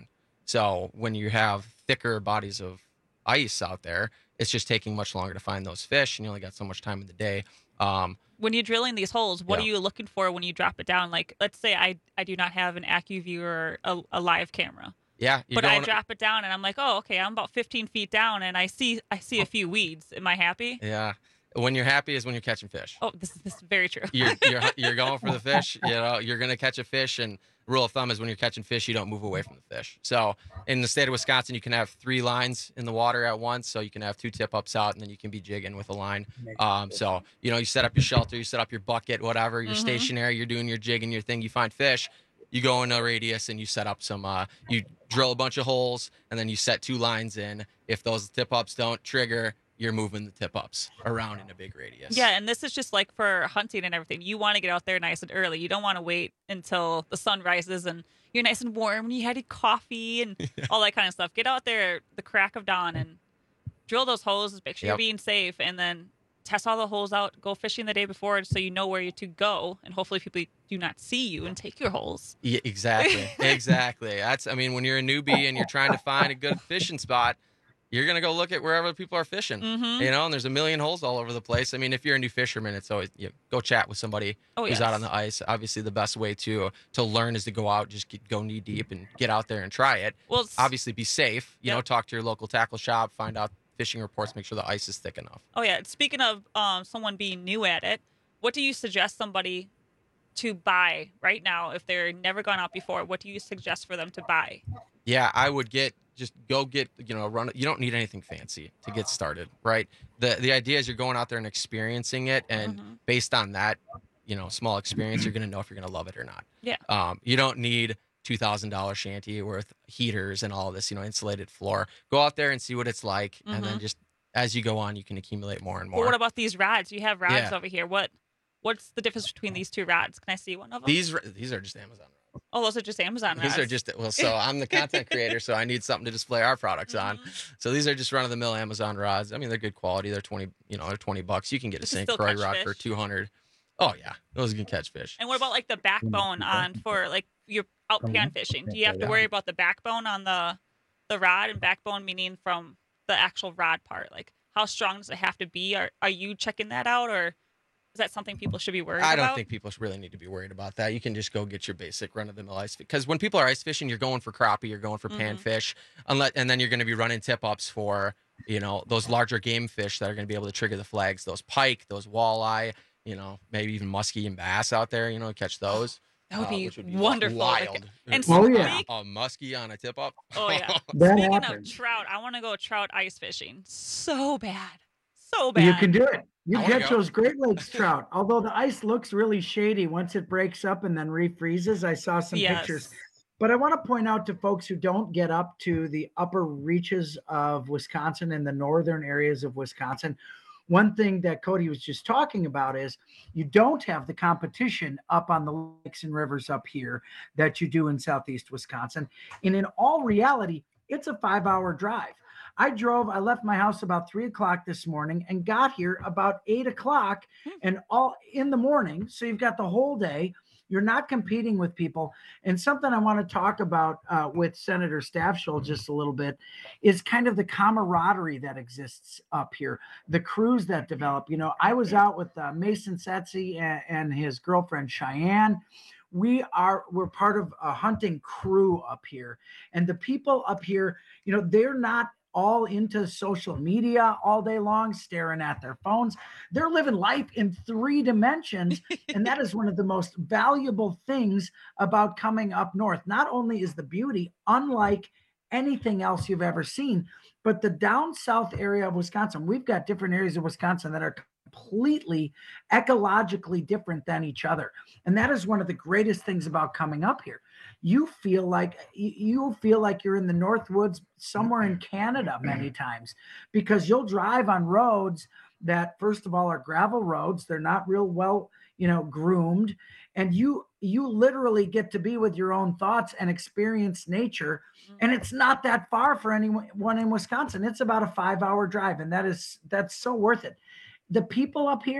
So when you have thicker bodies of ice out there, it's just taking much longer to find those fish, and you only got so much time in the day. Um, when you're drilling these holes, what Yeah. are you looking for when you drop it down? Like, let's say I, I do not have an AccuView or a, a live camera. yeah, you're But I going- drop it down and I'm like, oh, okay, I'm about fifteen feet down and I see I see a few weeds. Am I happy? Yeah, when you're happy is when you're catching fish. Oh, this is this is very true. You're you're you're going for the fish. You know, you're gonna catch a fish, and rule of thumb is when you're catching fish, you don't move away from the fish. So in the state of Wisconsin, you can have three lines in the water at once. So you can have two tip ups out, and then you can be jigging with a line. Um, so you know, you set up your shelter, you set up your bucket, whatever. You're Mhm. stationary. You're doing your jig and your thing. You find fish. You go in a radius and you set up some. Uh, you drill a bunch of holes, and then you set two lines in. If those tip ups don't trigger, you're moving the tip ups around in a big radius. Yeah, and this is just like for hunting and everything. You want to get out there nice and early. You don't want to wait until the sun rises and you're nice and warm and you had your coffee and all that kind of stuff. Get out there the crack of dawn and drill those holes. Make sure Yep. you're being safe, and then test all the holes out. Go fishing the day before so you know where you to go, and hopefully people do not see you and take your holes. Yeah, exactly. exactly. That's, I mean, when you're a newbie and you're trying to find a good fishing spot, you're going to go look at wherever people are fishing, Mhm. you know, and there's a million holes all over the place. I mean, if you're a new fisherman, it's always, you know, go chat with somebody Oh, who's out yes. on the ice. Obviously, the best way to to learn is to go out, just get, go knee deep and get out there and try it. Well, it's- obviously, be safe, you know, Yep. talk to your local tackle shop, find out fishing reports, make sure the ice is thick enough. Oh yeah. Speaking of um, someone being new at it, what do you suggest somebody to buy right now if they're never gone out before? What do you suggest for them to buy? Yeah, I would get just go get, you know, run. You don't need anything fancy to get started, right? The the idea is you're going out there and experiencing it, and Mhm. based on that, you know, small experience, you're gonna know if you're gonna love it or not. Yeah. Um, you don't need two thousand dollar shanty worth heaters and all this, you know, insulated floor. Go out there and see what it's like, and then Mhm. just as you go on, you can accumulate more and But more. what about these rods? You have rods Yeah. over here. What what's the difference between these two rods? Can I see one of them? These these are just Amazon. Oh, those are just Amazon rods. These are just well, so I'm the content creator, so I need something to display our products on. Mm-hmm. So these are just run of the mill Amazon rods. I mean, they're good quality. They're twenty, you know, they're twenty bucks. You can get a You can Saint still Croix catch rod for fish. two hundred. Oh yeah, those can catch fish. And what about like the backbone on for like your out pan fishing? Do you have to worry about the backbone on the the rod, and backbone meaning from the actual rod part? Like how strong does it have to be? Are are you checking that out, or is that something people should be worried I don't about? think people really need to be worried about that. You can just go get your basic run of the mill ice, because when people are ice fishing, you're going for crappie, you're going for Mhm. panfish, unless, and then you're going to be running tip ups for, you know, those larger game fish that are going to be able to trigger the flags, those pike, those walleye, you know, maybe even muskie and bass out there, you know, catch those. That would uh, be which would wonderful. Like, Wild. and Oh, yeah. speak- A muskie on a tip up. oh yeah. That Speaking happens. of trout, I want to go trout ice fishing so bad, so bad. You can do it. You I wanna catch go. those Great Lakes trout. Although the ice looks really shady once it breaks up and then refreezes. I saw some Yes. pictures. But I want to point out to folks who don't get up to the upper reaches of Wisconsin and the northern areas of Wisconsin, one thing that Cody was just talking about is you don't have the competition up on the lakes and rivers up here that you do in southeast Wisconsin. And in all reality, it's a five hour drive. I drove, I left my house about three o'clock this morning and got here about eight o'clock and all in the morning. So you've got the whole day. You're not competing with people. And something I want to talk about uh, with Senator Staffschul just a little bit is kind of the camaraderie that exists up here, the crews that develop. You know, I was out with uh, Mason Setzi and, and his girlfriend Cheyenne. We are we're part of a hunting crew up here, and the people up here, you know, they're not all into social media all day long, staring at their phones. They're living life in three dimensions. And that is one of the most valuable things about coming up north. Not only is the beauty unlike anything else you've ever seen, but the down south area of Wisconsin, we've got different areas of Wisconsin that are completely ecologically different than each other. And that is one of the greatest things about coming up here. You feel like you feel like you're in the North Woods somewhere in Canada many times, because you'll drive on roads that, first of all, are gravel roads. They're not real well, you know, groomed, and you you literally get to be with your own thoughts and experience nature. And it's not that far for anyone in Wisconsin. It's about a five hour drive, and that is that's so worth it. The people up here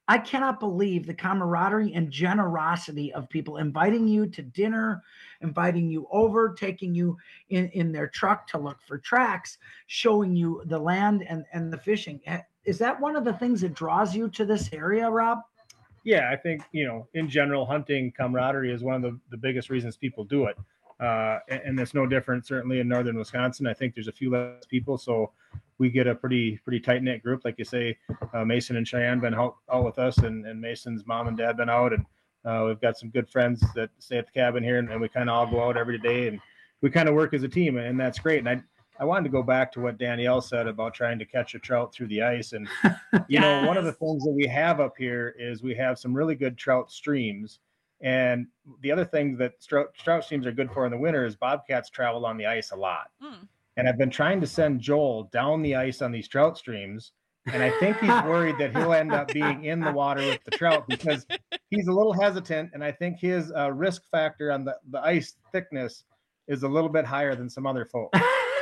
I cannot believe the camaraderie and generosity of people inviting you to dinner, inviting you over, taking you in, in their truck to look for tracks, showing you the land and, and the fishing. Is that one of the things that draws you to this area, Rob? Yeah, I think, you know, in general, hunting camaraderie is one of the, the biggest reasons people do it. Uh, and, and it's no different, certainly in northern Wisconsin. I think there's a few less people, so we get a pretty pretty tight knit group. Like you say, uh, Mason and Cheyenne been out, out with us, and, and Mason's mom and dad been out, and uh, we've got some good friends that stay at the cabin here, and, and we kind of all go out every day, and we kind of work as a team, and that's great. And I I wanted to go back to what Danielle said about trying to catch a trout through the ice, and you yes. know, one of the things that we have up here is we have some really good trout streams. And the other thing that trout, trout streams are good for in the winter is bobcats travel on the ice a lot. Mm. And I've been trying to send Joel down the ice on these trout streams. And I think he's worried that he'll end up being in the water with the trout because he's a little hesitant. And I think his uh, risk factor on the, the ice thickness is a little bit higher than some other folks.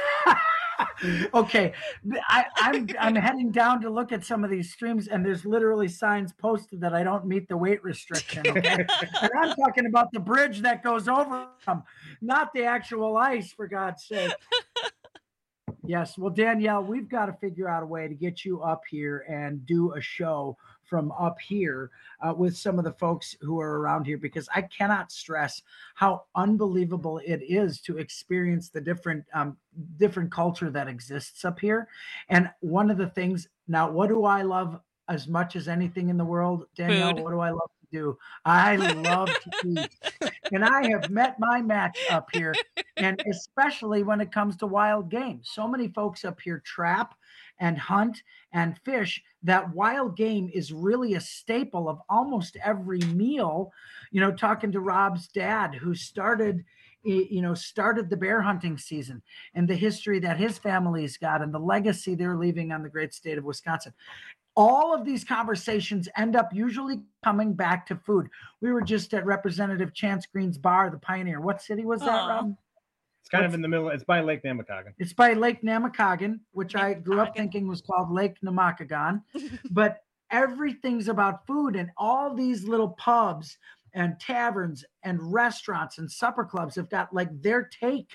Okay, I, I'm I'm heading down to look at some of these streams, and there's literally signs posted that I don't meet the weight restriction. Okay, and I'm talking about the bridge that goes over them, not the actual ice, for God's sake. Yes, well, Danielle, we've got to figure out a way to get you up here and do a show from up here uh, with some of the folks who are around here, because I cannot stress how unbelievable it is to experience the different um, different culture that exists up here. And one of the things, now, what do I love as much as anything in the world, Danielle? Food. What do I love to do? I love to eat. And I have met my match up here, and especially when it comes to wild game. So many folks up here trap and hunt and fish that wild game is really a staple of almost every meal. You know, talking to Rob's dad, who started, you know, started the bear hunting season, and the history that his family's got and the legacy they're leaving on the great state of Wisconsin. All of these conversations end up usually coming back to food. We were just at Representative Chance Green's bar, the Pioneer. What city was that, Rob? It's kind What's, of in the middle. It's by Lake Namakagon. It's by Lake Namakagon, which I grew up thinking was called Lake Namakagon. But everything's about food, and all these little pubs and taverns and restaurants and supper clubs have got like their take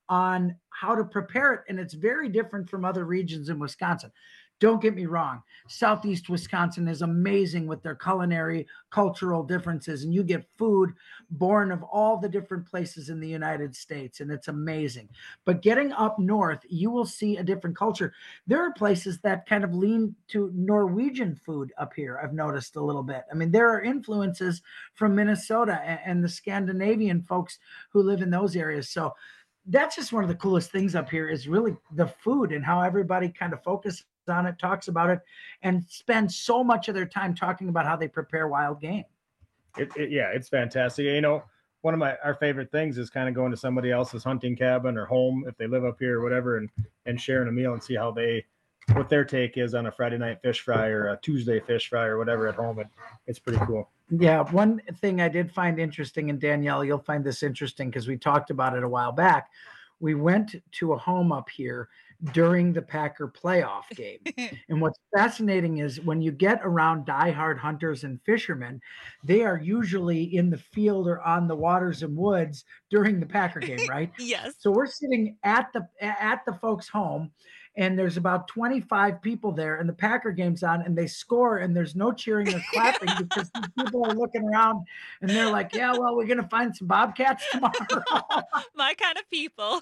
on how to prepare it. And it's very different from other regions in Wisconsin. Don't get me wrong. Southeast Wisconsin is amazing with their culinary, cultural differences, and you get food born of all the different places in the United States, and it's amazing. But getting up north, you will see a different culture. There are places that kind of lean to Norwegian food up here, I've noticed a little bit. I mean, there are influences from Minnesota and, and the Scandinavian folks who live in those areas. So that's just one of the coolest things up here is really the food and how everybody kind of focuses on it, talks about it, and spend so much of their time talking about how they prepare wild game. It, it, yeah, it's fantastic. You know, one of my our favorite things is kind of going to somebody else's hunting cabin or home if they live up here or whatever, and and sharing a meal and see how they what their take is on a Friday night fish fry or a Tuesday fish fry or whatever at home. It, it's pretty cool. Yeah, one thing I did find interesting, and Danielle, you'll find this interesting because we talked about it a while back. We went to a home up here during the Packer playoff game. And what's fascinating is when you get around diehard hunters and fishermen, they are usually in the field or on the waters and woods during the Packer game, right? Yes. So we're sitting at the at the folks' home, and there's about twenty-five people there, and the Packer game's on, and they score, and there's no cheering or clapping because these people are looking around, and they're like, yeah, well, we're going to find some bobcats tomorrow. My kind of people.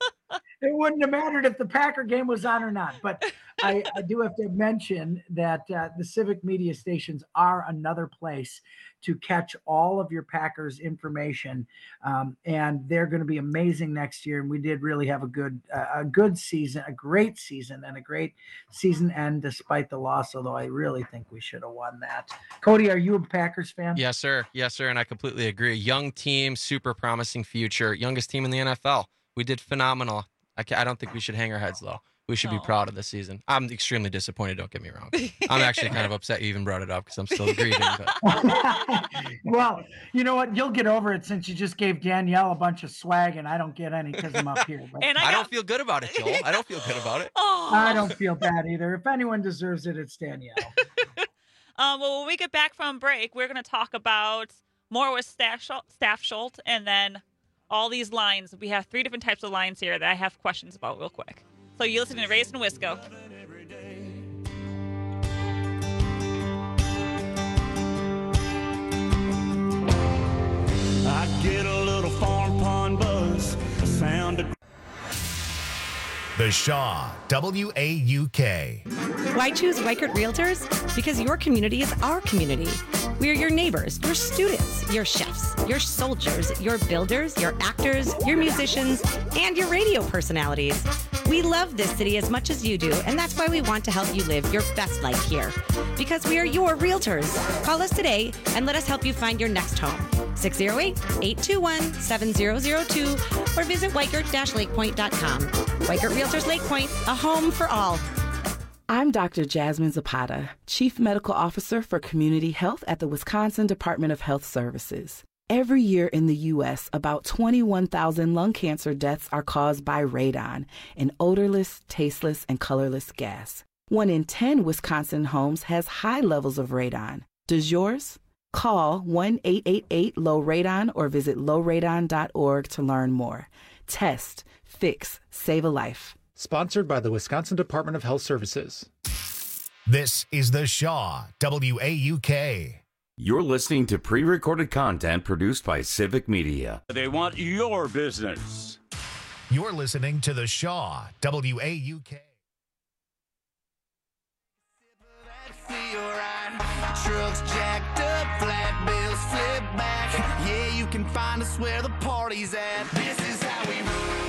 It wouldn't have mattered if the Packer game was on or not. But I, I do have to mention that uh, the civic media stations are another place to catch all of your Packers information. Um, and they're going to be amazing next year. And we did really have a good, uh, a good season, a great season, and a great season end despite the loss, although I really think we should have won that. Cody, are you a Packers fan? Yes, sir. Yes, sir. And I completely agree. Young team, super promising future, youngest team in the N F L. We did phenomenal. I, I don't think we should hang our heads low. We should be proud of this season. I'm extremely disappointed. Don't get me wrong. I'm actually kind of upset you even brought it up because I'm still grieving. But. Well, you know what? You'll get over it since you just gave Danielle a bunch of swag, and I don't get any because I'm up here. But. And I, got... I don't feel good about it, Joel. I don't feel good about it. Oh. I don't feel bad either. If anyone deserves it, it's Danielle. Um, well, when we get back from break, we're going to talk about more with Staff Schultz, Staff Schultz, and then all these lines. We have three different types of lines here that I have questions about real quick. So you're listening to Raised in Wisco. I get a little farm pond buzz, sound of... The Shaw, W A U K. Why choose Weichert Realtors? Because your community is our community. We're your neighbors, your students, your chefs, your soldiers, your builders, your actors, your musicians, and your radio personalities. We love this city as much as you do, and that's why we want to help you live your best life here. Because we are your realtors. Call us today and let us help you find your next home. six oh eight, eight two one, seven oh oh two or visit weichert dash lake point dot com. Weichert Realtors Lake Point, a home for all. I'm Doctor Jasmine Zapata, Chief Medical Officer for Community Health at the Wisconsin Department of Health Services. Every year in the U S, about twenty-one thousand lung cancer deaths are caused by radon, an odorless, tasteless, and colorless gas. One in ten Wisconsin homes has high levels of radon. Does yours? Call one eight eight eight low radon or visit low radon dot org to learn more. Test, fix, save a life. Sponsored by the Wisconsin Department of Health Services. This is The Shaw, W A U K. You're listening to pre-recorded content produced by Civic Media. They want your business. You're listening to The Shaw, W A U K. Trucks jacked up, flat bills flip back. Yeah, you can find us where the party's at. This is how we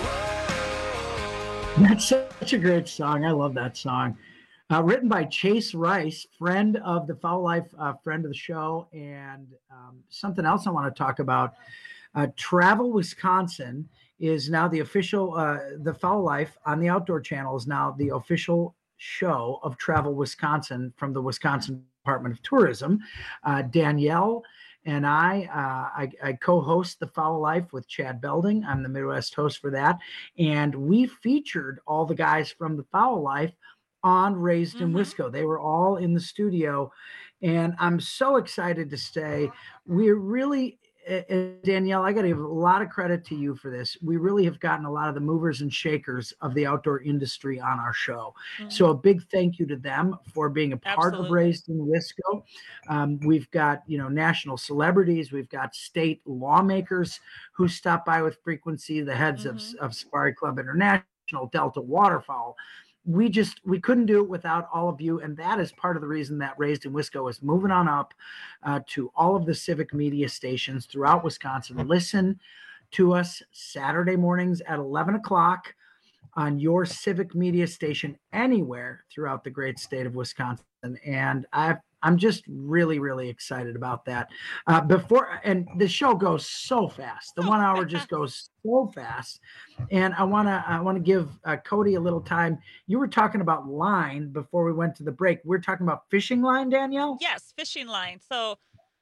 roll. That's such a great song. I love that song. Uh, written by Chase Rice, friend of the Foul Life, uh, friend of the show. And um, something else I want to talk about. Uh, Travel Wisconsin is now the official, uh, the Foul Life on the Outdoor Channel is now the official show of Travel Wisconsin from the Wisconsin Department of Tourism. Uh, Danielle and I, uh, I, I co-host The Foul Life with Chad Belding. I'm the Midwest host for that. And we featured all the guys from The Foul Life on Raised in Wisco. They were all in the studio. And I'm so excited to stay. We're really, uh, Danielle, I got to give a lot of credit to you for this. We really have gotten a lot of the movers and shakers of the outdoor industry on our show. Mm-hmm. So a big thank you to them for being a part Absolutely. Of Raised in Wisco. Um, we've got, you know, national celebrities. We've got state lawmakers who stop by with frequency, the heads mm-hmm. of, of Safari Club International, Delta Waterfowl. We just, we couldn't do it without all of you. And that is part of the reason that Raised in Wisco is moving on up uh, to all of the civic media stations throughout Wisconsin. Listen to us Saturday mornings at eleven o'clock on your civic media station anywhere throughout the great state of Wisconsin. And I've, I'm just really, really excited about that. Uh, before and the show goes so fast. The one hour just goes so fast. And I want to I want to give uh, Cody a little time. You were talking about line before we went to the break. We're talking about fishing line, Danielle? Yes, fishing line. So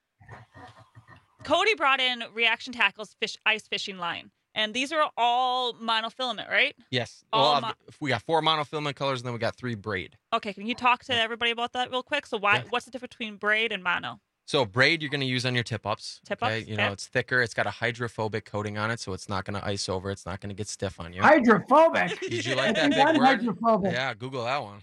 Cody brought in Reaction Tackle's fish ice fishing line. And these are all monofilament, right? Yes. All well, mo- we got four monofilament colors, and then we got three braid. Okay, can you talk to everybody about that real quick? So why? Yeah. What's the difference between braid and mono? So braid, you're going to use on your tip-ups. Tip-ups, okay? You okay. know, it's thicker. It's got a hydrophobic coating on it, so it's not going to ice over. It's not going to get stiff on you. Hydrophobic? Did you like that big word? Hydrophobic. Yeah, Google that one.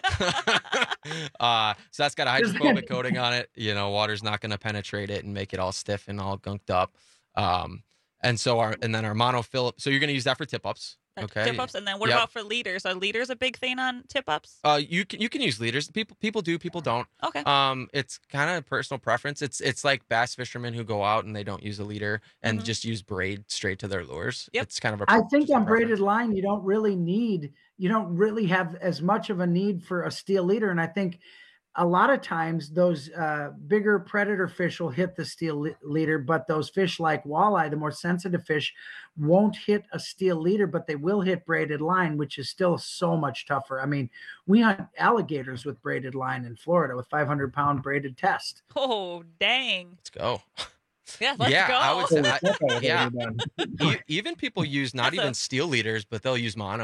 uh, so that's got a hydrophobic coating on it. You know, water's not going to penetrate it and make it all stiff and all gunked up. Um, and so our and then our monofilament. So you're going to use that for tip-ups. Okay. Tip-ups, and then what yep. about for leaders? Are leaders a big thing on tip-ups? Uh, you can you can use leaders. People people do, people don't. Okay. Um, it's kind of personal preference. It's it's like bass fishermen who go out and they don't use a leader and mm-hmm. just use braid straight to their lures. Yep. It's kind of a. I think on preference. braided line, you don't really need you don't really have as much of a need for a steel leader, and I think a lot of times those uh, bigger predator fish will hit the steel le- leader, but those fish like walleye, the more sensitive fish, won't hit a steel leader, but they will hit braided line, which is still so much tougher. I mean, we hunt alligators with braided line in Florida with five hundred pound braided test. Oh, dang. Let's go. Yeah, let's yeah, go. I would say, I, yeah. e- even people use not That's even a... steel leaders, but they'll use mono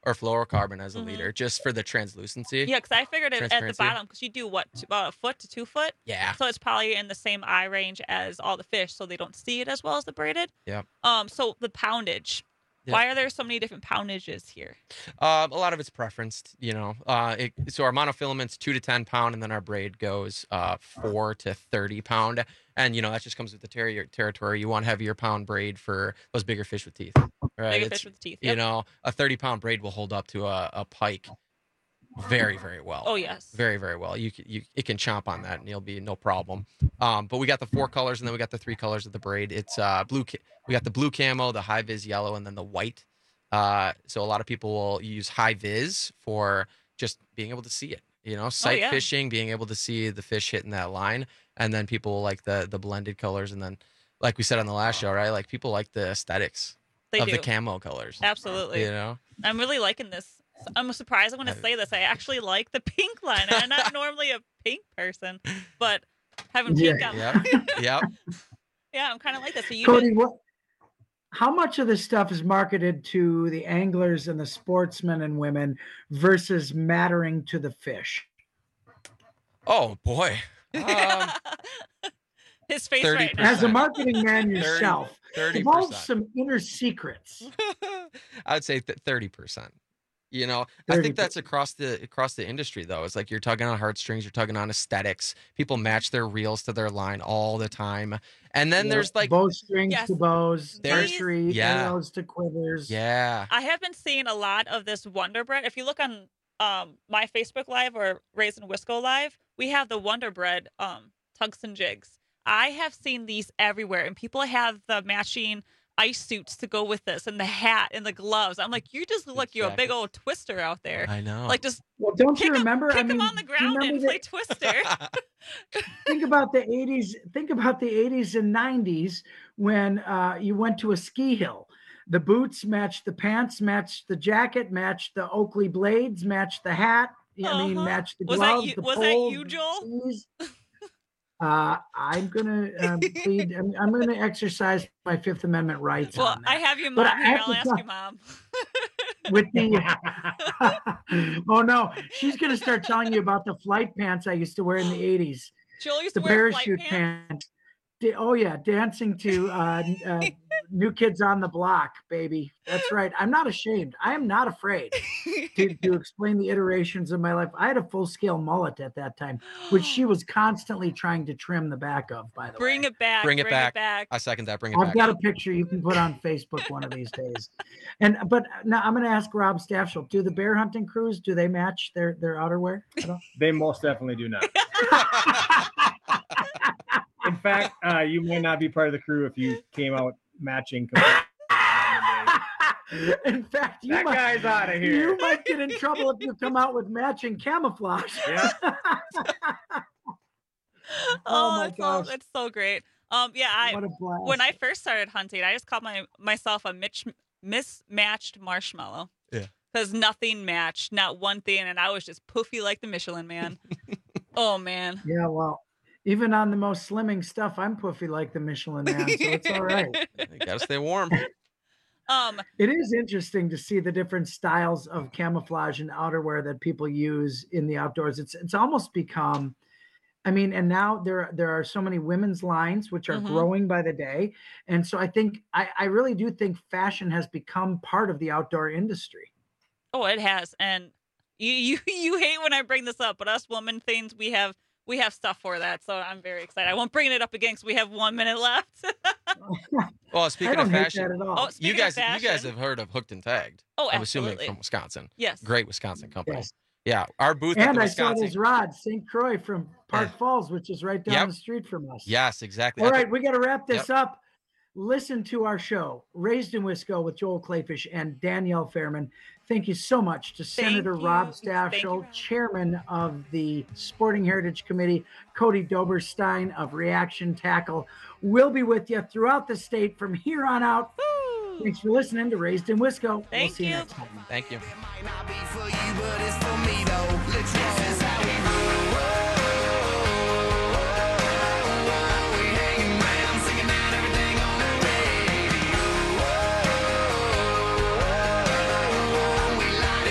or fluorocarbon as a Mhm. leader, just for the translucency. Yeah, because I figured it at the Transparency. bottom, because you do what, t- about a foot to two foot? Yeah. So it's probably in the same eye range as all the fish, so they don't see it as well as the braided. Yep. Um. So the poundage. Yeah. Why are there so many different poundages here? Um, a lot of it's preferenced, you know. Uh, it, so our monofilament's two to ten pound, and then our braid goes uh, four to thirty pound. And, you know, that just comes with the ter- territory. You want heavier pound braid for those bigger fish with teeth, right? Bigger It's- fish with teeth. You Yep. know, a thirty pound braid will hold up to a, a pike very, very well. Oh, yes. Very, very well. You, c- you It can chomp on that, and you'll be no problem. Um, but we got the four colors, and then we got the three colors of the braid. It's uh, blue. Ca- we got the blue camo, the high vis yellow, and then the white. Uh, so a lot of people will use high vis for just being able to see it, you know, sight yeah. fishing, being able to see the fish hitting that line. And then people will like the, the blended colors. And then, like we said on the last show, right? Like people like the aesthetics They of do. the camo colors. Absolutely. You know? I'm really liking this. I'm surprised I'm going to say this. I actually like the pink line. and I'm not normally a pink person, but having pink Yeah. on. Yep. Yep. Yeah, I'm kind of like this. So you Cody, did- what? How much of this stuff is marketed to the anglers and the sportsmen and women versus mattering to the fish? Oh, boy. Um, His face thirty right now. As a marketing man yourself, thirty divulge percent. some inner secrets. I would say th- thirty percent. You know, I thirty think that's across the across the industry though. It's like you're tugging on heartstrings, you're tugging on aesthetics. People match their reels to their line all the time. And then Yeah, there's like bowstrings Yes. to bows, There's- archery, yeah. arrows to quivers. yeah. I have been seeing a lot of this Wonder Bread. If you look on um, my Facebook Live or Raisin Wisco Live, we have the Wonder Bread um, tugs and jigs. I have seen these everywhere, and people have the matching ice suits to go with this, and the hat and the gloves. I'm like, you just look like you're a big jackets. old twister out there. I know. Like, just Well, don't kick you remember? Him, kick I mean, him on the do you ground and remember play that- twister. think about the eighties. Think about the eighties and nineties when uh, you went to a ski hill. The boots matched the pants, matched the jacket, matched the Oakley blades, matched the hat. I mean, Uh-huh. matched the Was that gloves. you- the was that poles, you, the Joel? skis. Uh, I'm gonna um, plead. I'm, I'm gonna exercise my Fifth Amendment rights. Well, on that. I have your But mom I here. have I'll to ask tell- you, mom. with the oh no, she's gonna start telling you about the flight pants I used to wear in the eighties. Joel used The to wear parachute flight pants. pants. Da- Oh yeah, dancing to uh, n- uh, New Kids on the Block, baby. That's right. I'm not ashamed. I am not afraid to, to explain the iterations of my life. I had a full scale mullet at that time, which she was constantly trying to trim the back of. By the Bring way, it back. Bring it back. back. I second that. Bring it I've back. got a picture you can put on Facebook one of these days. And but now I'm going to ask Rob Staffshill: do the bear hunting crews, do they match their their outerwear? at all? They most definitely do not. In fact, uh, you may not be part of the crew if you came out matching. In fact, you That might, guy's outta here. You might get in trouble if you come out with matching camouflage. Yeah. Oh, Oh, my it's so, gosh. it's so great. Um, yeah, I What a blast. when I first started hunting, I just called my myself a mitch, mismatched marshmallow. Yeah. Because nothing matched, not one thing, and I was just poofy like the Michelin Man. Oh man. Yeah, well, even on the most slimming stuff, I'm poofy like the Michelin Man, so it's all right. You gotta stay warm. Um, It is interesting to see the different styles of camouflage and outerwear that people use in the outdoors. It's it's almost become, I mean, and now there there are so many women's lines which are Mhm. growing by the day, and so I think I I really do think fashion has become part of the outdoor industry. oh, it has, and you you you hate when I bring this up, but us woman things we have we have stuff for that, so I'm very excited. I won't bring it up again because we have one minute left. Well, I speaking don't of hate fashion, that at all. Oh, you speaking guys, of you guys fashion. have heard of Hooked and Tagged. Oh, I'm assuming absolutely. from Wisconsin. Yes. Great Wisconsin company. Yes. Yeah, our booth at And the I saw Wisconsin. those rods, Saint Croix from Park Yeah. Falls, which is right down Yep. the street from us. Yes, exactly. All That's right, we got to wrap this Yep. up. Listen to our show, Raised in Wisco with Joel Clayfish and Danielle Fairman. Thank you so much to Thank Senator you. Rob Thank you, Staffshill, Rob. Chairman of the Sporting Heritage Committee, Cody Doberstein of Reaction Tackle. We'll be with you throughout the state from here on out. Woo! Thanks for listening to Raised in Wisco. We'll Thank see you you. next time. Thank you. Might not be for you, but it's for me though. Let's roll. This is how we roll. We hanging round, singing out everything on the radio. We light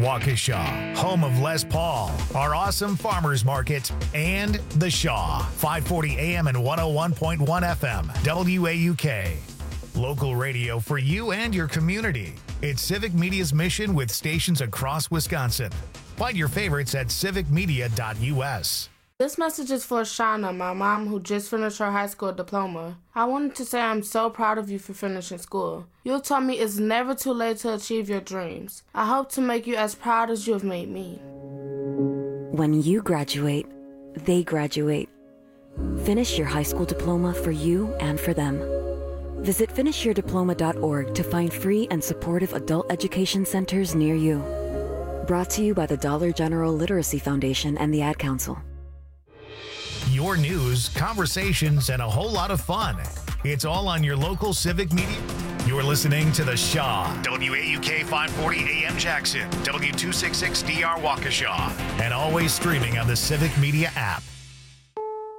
Waukesha, home of Les Paul, our awesome farmers market, and The Shaw, five forty A M and one oh one point one F M, W A U K. Local radio for you and your community. It's Civic Media's mission with stations across Wisconsin. Find your favorites at civic media dot U S. This message is for Shauna, my mom, who just finished her high school diploma. I wanted to say I'm so proud of you for finishing school. You taught me it's never too late to achieve your dreams. I hope to make you as proud as you have made me. When you graduate, they graduate. Finish your high school diploma for you and for them. Visit finish your diploma dot org to find free and supportive adult education centers near you. Brought to you by the Dollar General Literacy Foundation and the Ad Council. Your news, conversations, and a whole lot of fun. It's all on your local Civic Media. You're listening to The Shaw, W A U K five forty A M Jackson, W two sixty-six D R Waukesha, and always streaming on the Civic Media app.